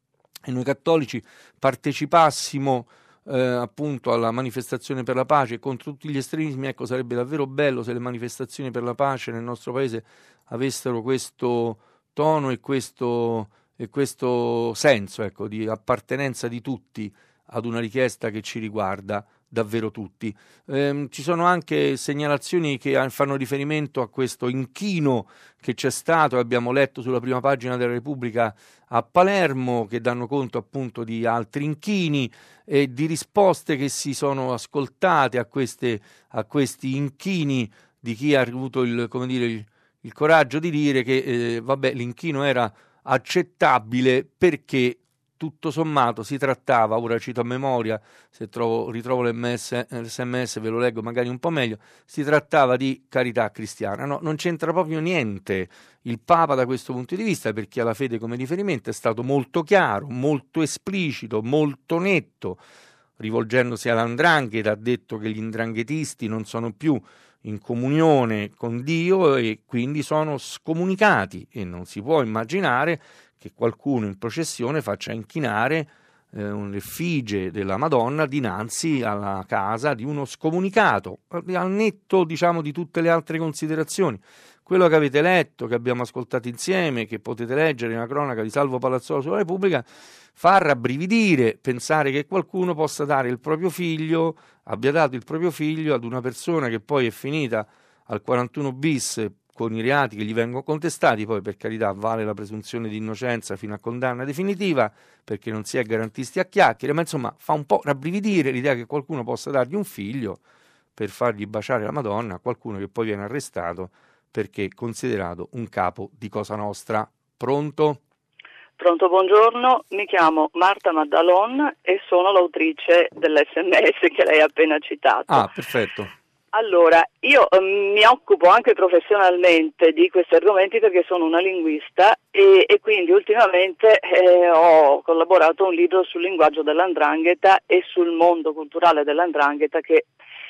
e noi cattolici partecipassimo Eh, appunto alla manifestazione per la pace contro tutti gli estremismi. Ecco, sarebbe davvero bello se le manifestazioni per la pace nel nostro paese avessero questo tono e questo, e questo senso, ecco, di appartenenza di tutti ad una richiesta che ci riguarda davvero tutti. Eh, ci sono anche segnalazioni che fanno riferimento a questo inchino che c'è stato, abbiamo letto sulla prima pagina della Repubblica a Palermo, che danno conto appunto di altri inchini e di risposte che si sono ascoltate a, queste, a questi inchini di chi ha avuto il, come dire, il, il coraggio di dire che eh, vabbè, l'inchino era accettabile perché tutto sommato si trattava, ora cito a memoria, se trovo, ritrovo l'esse emme esse ve lo leggo magari un po' meglio, si trattava di carità cristiana. No, non c'entra proprio niente il Papa da questo punto di vista, per chi ha la fede come riferimento è stato molto chiaro, molto esplicito, molto netto, rivolgendosi all'andrangheta ha detto che gli ndranghetisti non sono più in comunione con Dio e quindi sono scomunicati, e non si può immaginare che qualcuno in processione faccia inchinare eh, un'effigie della Madonna dinanzi alla casa di uno scomunicato, al netto, diciamo, di tutte le altre considerazioni. Quello che avete letto, che abbiamo ascoltato insieme, che potete leggere nella cronaca di Salvo Palazzolo sulla Repubblica, fa rabbrividire pensare che qualcuno possa dare il proprio figlio, abbia dato il proprio figlio ad una persona che poi è finita al quarantuno bis con i reati che gli vengono contestati. Poi, per carità, vale la presunzione di innocenza fino a condanna definitiva, perché non si è garantisti a chiacchiere, ma insomma fa un po' rabbrividire l'idea che qualcuno possa dargli un figlio per fargli baciare la Madonna a qualcuno che poi viene arrestato perché è considerato un capo di Cosa Nostra. Pronto? Pronto, buongiorno, mi chiamo Marta Maddalon e sono l'autrice dell'esse emme esse che lei ha appena citato. Ah, perfetto. Allora, io eh, mi occupo anche professionalmente di questi argomenti perché sono una linguista e, e quindi ultimamente eh, ho collaborato a un libro sul linguaggio dell'andrangheta e sul mondo culturale dell'andrangheta, che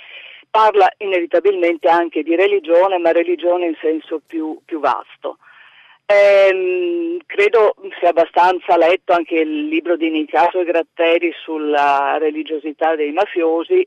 parla inevitabilmente anche di religione, ma religione in senso più, più vasto. Ehm, credo sia abbastanza letto anche il libro di Nicaso e Gratteri sulla religiosità dei mafiosi.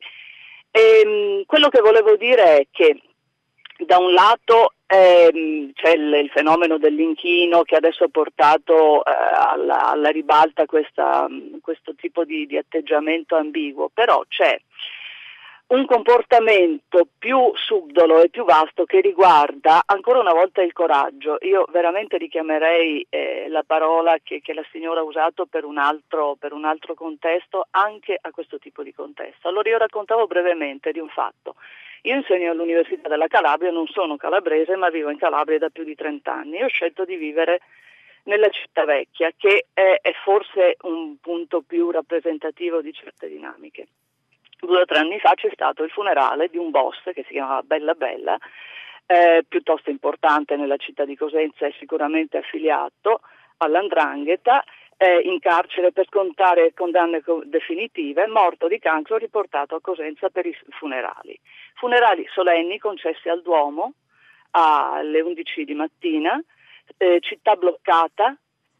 E, quello che volevo dire è che da un lato ehm, c'è il, il fenomeno dell'inchino che adesso ha portato eh, alla, alla ribalta questa, questo tipo di, di atteggiamento ambiguo, però c'è un comportamento più subdolo e più vasto che riguarda ancora una volta il coraggio. Io veramente richiamerei eh, la parola che, che la signora ha usato per un altro, per un altro contesto, anche a questo tipo di contesto. Allora io raccontavo brevemente di un fatto. Io insegno all'Università della Calabria, non sono calabrese ma vivo in Calabria da più di trent'anni e ho scelto di vivere nella città vecchia, che è, è forse un punto più rappresentativo di certe dinamiche. Due o tre anni fa c'è stato il funerale di un boss che si chiamava Bella Bella, eh, piuttosto importante nella città di Cosenza e sicuramente affiliato all'andrangheta, eh, in carcere per scontare condanne definitive, morto di cancro, riportato a Cosenza per i funerali. Funerali solenni concessi al Duomo alle undici di mattina, eh, città bloccata,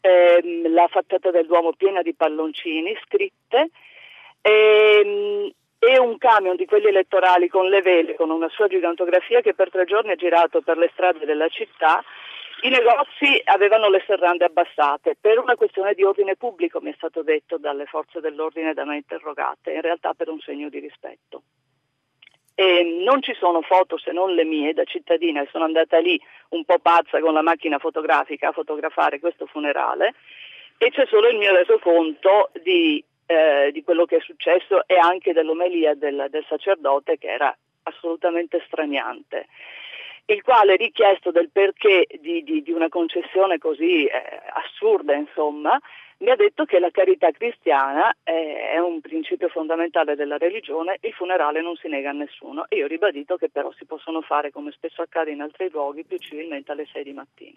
ehm, la facciata del Duomo piena di palloncini scritte, ehm, e un camion di quelli elettorali con le vele, con una sua gigantografia, che per tre giorni ha girato per le strade della città. I negozi avevano le serrande abbassate per una questione di ordine pubblico, mi è stato detto dalle forze dell'ordine da me interrogate, in realtà per un segno di rispetto. E non ci sono foto se non le mie da cittadina, sono andata lì un po' pazza con la macchina fotografica a fotografare questo funerale, e c'è solo il mio resoconto di, eh, di quello che è successo e anche dell'omelia del, del sacerdote, che era assolutamente straniante, il quale, richiesto del perché di, di, di una concessione così eh, assurda, insomma, mi ha detto che la carità cristiana è, è un principio fondamentale della religione, il funerale non si nega a nessuno, e io ho ribadito che però si possono fare, come spesso accade in altri luoghi, più civilmente alle sei di mattina.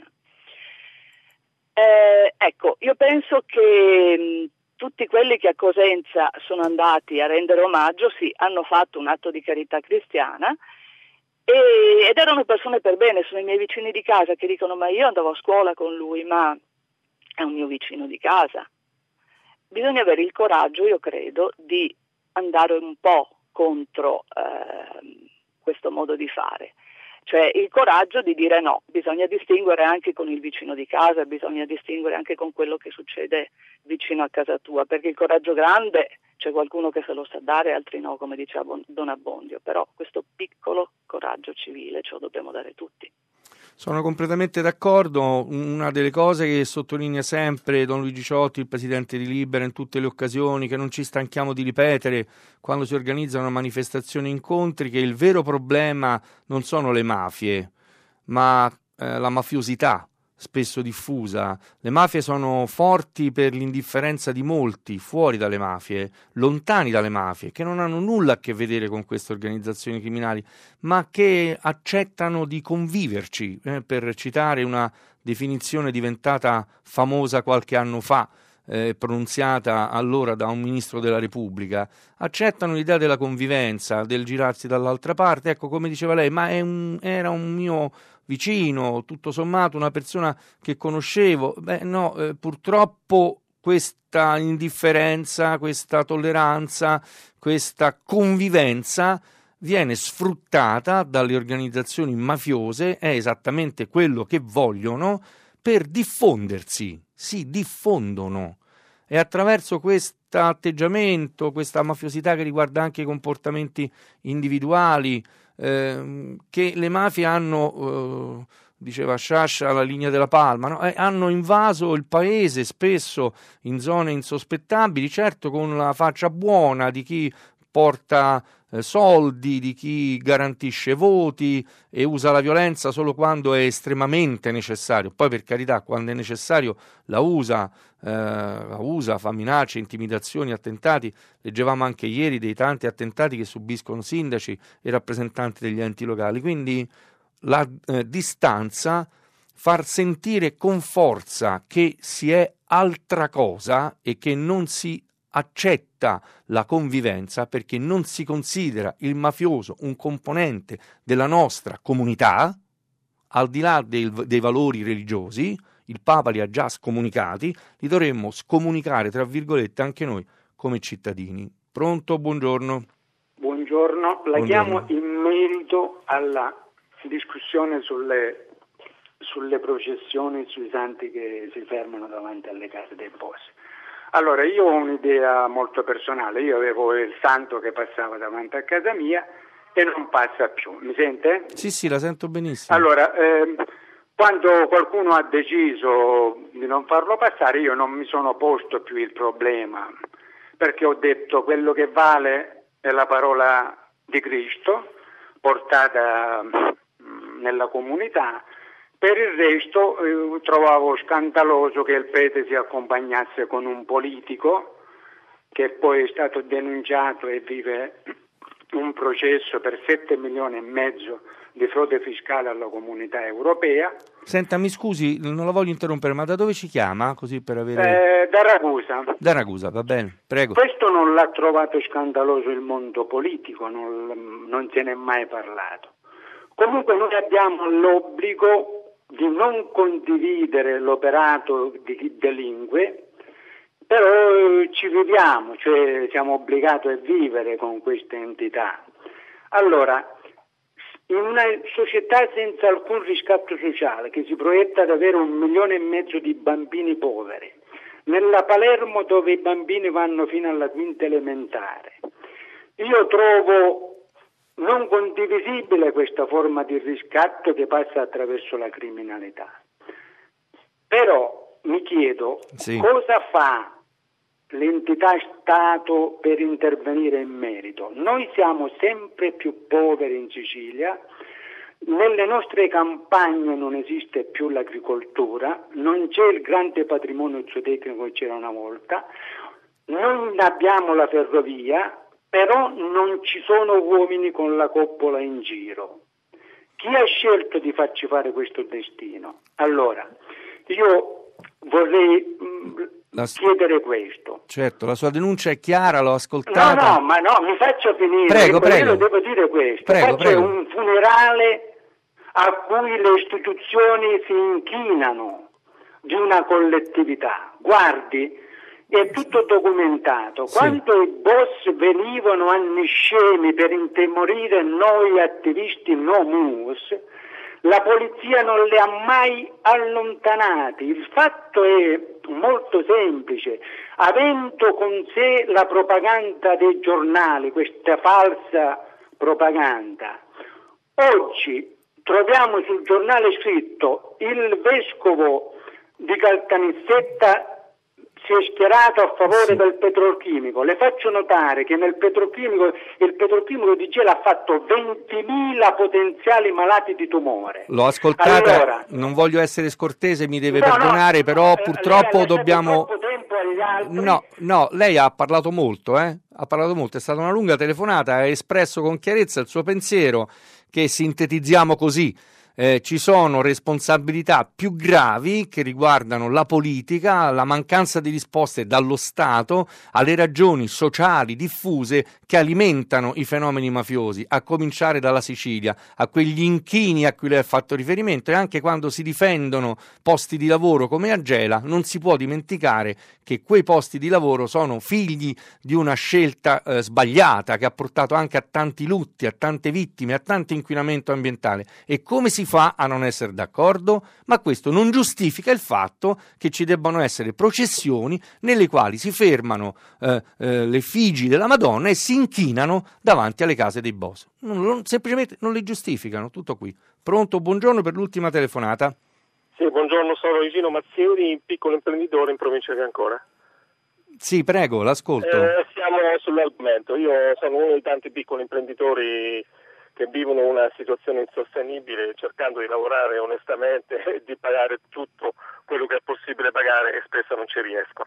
Eh, ecco, io penso che mh, tutti quelli che a Cosenza sono andati a rendere omaggio, sì, hanno fatto un atto di carità cristiana, e, ed erano persone per bene, sono i miei vicini di casa che dicono: ma io andavo a scuola con lui, ma è un mio vicino di casa. Bisogna avere il coraggio, io credo, di andare un po' contro eh, questo modo di fare. Cioè il coraggio di dire no, bisogna distinguere anche con il vicino di casa, bisogna distinguere anche con quello che succede vicino a casa tua, perché il coraggio grande c'è qualcuno che se lo sa dare, altri no, come diceva Don Abbondio, però questo piccolo coraggio civile ce lo dobbiamo dare tutti. Sono completamente d'accordo. Una delle cose che sottolinea sempre Don Luigi Ciotti, il presidente di Libera, in tutte le occasioni, che non ci stanchiamo di ripetere quando si organizzano manifestazioni e incontri, che il vero problema non sono le mafie, ma eh, la mafiosità spesso diffusa. Le mafie sono forti per l'indifferenza di molti fuori dalle mafie, lontani dalle mafie, che non hanno nulla a che vedere con queste organizzazioni criminali, ma che accettano di conviverci, eh, per citare una definizione diventata famosa qualche anno fa, eh, pronunziata allora da un ministro della Repubblica. Accettano l'idea della convivenza, del girarsi dall'altra parte. Ecco, come diceva lei, ma è un, era un mio vicino, tutto sommato una persona che conoscevo. Beh no, eh, purtroppo questa indifferenza, questa tolleranza, questa convivenza viene sfruttata dalle organizzazioni mafiose, è esattamente quello che vogliono, per diffondersi, si diffondono. E attraverso questo atteggiamento, questa mafiosità che riguarda anche i comportamenti individuali, eh, che le mafie hanno, eh, diceva Sciascia, la linea della palma, no? eh, hanno invaso il paese spesso in zone insospettabili, certo con la faccia buona di chi porta eh, soldi, di chi garantisce voti e usa la violenza solo quando è estremamente necessario. Poi, per carità, quando è necessario la usa, eh, la usa, fa minacce, intimidazioni, attentati. Leggevamo anche ieri dei tanti attentati che subiscono sindaci e rappresentanti degli enti locali. Quindi la eh, distanza, far sentire con forza che si è altra cosa e che non si accetta la convivenza, perché non si considera il mafioso un componente della nostra comunità, al di là dei, dei valori religiosi. Il Papa li ha già scomunicati, li dovremmo scomunicare, tra virgolette, anche noi come cittadini. Pronto? Buongiorno. Buongiorno, la Buongiorno. chiamo in merito alla discussione sulle, sulle processioni, sui santi che si fermano davanti alle case dei posti. Allora, io ho un'idea molto personale. Io avevo il santo che passava davanti a casa mia e non passa più. Mi sente? Sì, sì, la sento benissimo. Allora, ehm, quando qualcuno ha deciso di non farlo passare, io non mi sono posto più il problema, perché ho detto quello che vale è la parola di Cristo portata mh, nella comunità. Per il resto eh, trovavo scandaloso che il prete si accompagnasse con un politico che poi è stato denunciato e vive un processo per sette milioni e mezzo di frode fiscale alla comunità europea. Senta, mi scusi, non la voglio interrompere, ma da dove ci chiama? Così per avere... Eh, da Ragusa. Da Ragusa, va bene, prego. Questo non l'ha trovato scandaloso il mondo politico, non, non se ne è mai parlato. Comunque noi abbiamo l'obbligo di non condividere l'operato di chi delinque, però ci viviamo, cioè siamo obbligati a vivere con queste entità. Allora, in una società senza alcun riscatto sociale, che si proietta ad avere un milione e mezzo di bambini poveri, nella Palermo dove i bambini vanno fino alla quinta elementare, io trovo non condivisibile questa forma di riscatto che passa attraverso la criminalità. Però mi chiedo sì. cosa fa l'entità Stato per intervenire in merito. Noi siamo sempre più poveri in Sicilia, nelle nostre campagne non esiste più l'agricoltura, non c'è il grande patrimonio zootecnico che c'era una volta, non abbiamo la ferrovia, però non ci sono uomini con la coppola in giro. Chi ha scelto di farci fare questo destino? Allora, io vorrei mh, la... chiedere questo. Certo, la sua denuncia è chiara, l'ho ascoltata. No, no, ma no, mi faccia finire. Prego, prego. Io devo dire questo. Prego, Faccio prego. un funerale a cui le istituzioni si inchinano di una collettività. Guardi, è tutto documentato. Sì. Quando i boss venivano anni scemi per intimorire noi attivisti no mus, la polizia non li ha mai allontanati. Il fatto è molto semplice. Avendo con sé la propaganda dei giornali, questa falsa propaganda, oggi troviamo sul giornale scritto: il vescovo di Caltanissetta si è schierato a favore sì. del petrolchimico. Le faccio notare che nel petrolchimico, il petrolchimico di Gela ha fatto ventimila potenziali malati di tumore. L'ho ascoltata, allora, non voglio essere scortese, mi deve no, perdonare, no, però eh, purtroppo lei dobbiamo... tempo agli altri. No, no, lei ha parlato molto, eh? Ha parlato molto, è stata una lunga telefonata, ha espresso con chiarezza il suo pensiero, che sintetizziamo così. Eh, ci sono responsabilità più gravi che riguardano la politica, la mancanza di risposte dallo Stato alle ragioni sociali diffuse che alimentano i fenomeni mafiosi, a cominciare dalla Sicilia, a quegli inchini a cui lei ha fatto riferimento, e anche quando si difendono posti di lavoro come a Gela non si può dimenticare che quei posti di lavoro sono figli di una scelta eh, sbagliata che ha portato anche a tanti lutti, a tante vittime, a tanto inquinamento ambientale. E come si fa a non essere d'accordo? Ma questo non giustifica il fatto che ci debbano essere processioni nelle quali si fermano eh, eh, le effigi della Madonna e si inchinano davanti alle case dei boss. Non, non, semplicemente non le giustificano, tutto qui. Pronto, buongiorno per l'ultima telefonata. Sì, buongiorno, sono Igino Mazzioni, piccolo imprenditore in provincia di Ancona. Sì, prego, l'ascolto. Eh, siamo sull'argomento. Io sono uno dei tanti piccoli imprenditori che vivono una situazione insostenibile, cercando di lavorare onestamente e di pagare tutto quello che è possibile pagare, e spesso non ci riesco.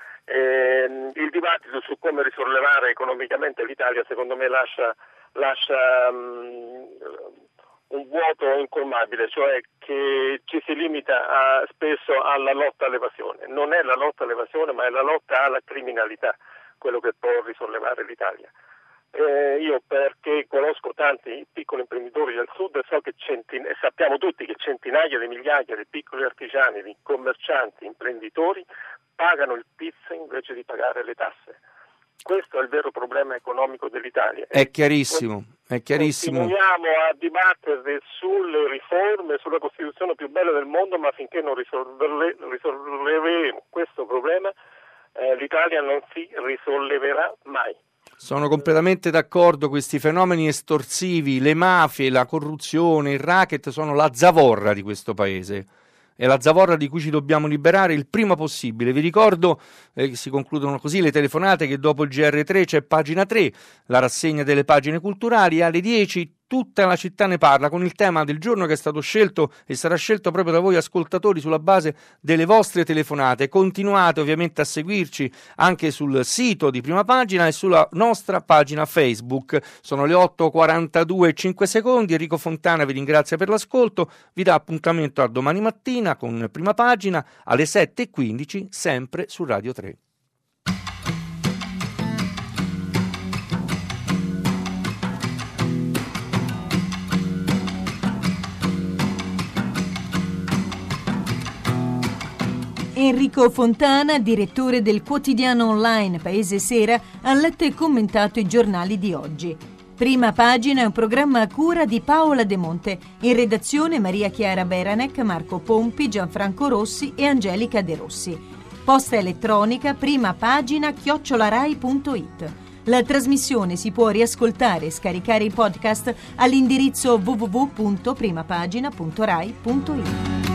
E il dibattito su come risollevare economicamente l'Italia, secondo me, lascia, lascia um, un vuoto incolmabile, cioè che ci si limita a, spesso alla lotta all'evasione. Non è la lotta all'evasione, ma è la lotta alla criminalità quello che può risollevare l'Italia. Eh, io, perché conosco tanti piccoli imprenditori del sud, so che centin- sappiamo tutti che centinaia di migliaia di piccoli artigiani, di commercianti, imprenditori pagano il P I Z invece di pagare le tasse. Questo è il vero problema economico dell'Italia. È chiarissimo, è chiarissimo. Continuiamo a dibattere sulle riforme, sulla Costituzione più bella del mondo, ma finché non risolverle, risolveremo questo problema, eh, l'Italia non si risolleverà mai. Sono completamente d'accordo, questi fenomeni estorsivi, le mafie, la corruzione, il racket sono la zavorra di questo paese. È la zavorra di cui ci dobbiamo liberare il prima possibile. Vi ricordo, eh, si concludono così le telefonate, che dopo il G R tre c'è Pagina tre, la rassegna delle pagine culturali, alle dieci tutta la città ne parla, con il tema del giorno che è stato scelto e sarà scelto proprio da voi ascoltatori sulla base delle vostre telefonate. Continuate ovviamente a seguirci anche sul sito di Prima Pagina e sulla nostra pagina Facebook. Sono le otto e quarantadue e cinque secondi. Enrico Fontana vi ringrazia per l'ascolto, vi dà appuntamento a domani mattina con Prima Pagina alle sette e quindici, sempre su Radio tre. Enrico Fontana, direttore del quotidiano online Paese Sera, ha letto e commentato i giornali di oggi. Prima Pagina è un programma a cura di Paola De Monte, in redazione Maria Chiara Beranec, Marco Pompi, Gianfranco Rossi e Angelica De Rossi. Posta elettronica primapagina chiocciolarai punto it. La trasmissione si può riascoltare e scaricare in podcast all'indirizzo w w w punto primapagina punto rai punto it.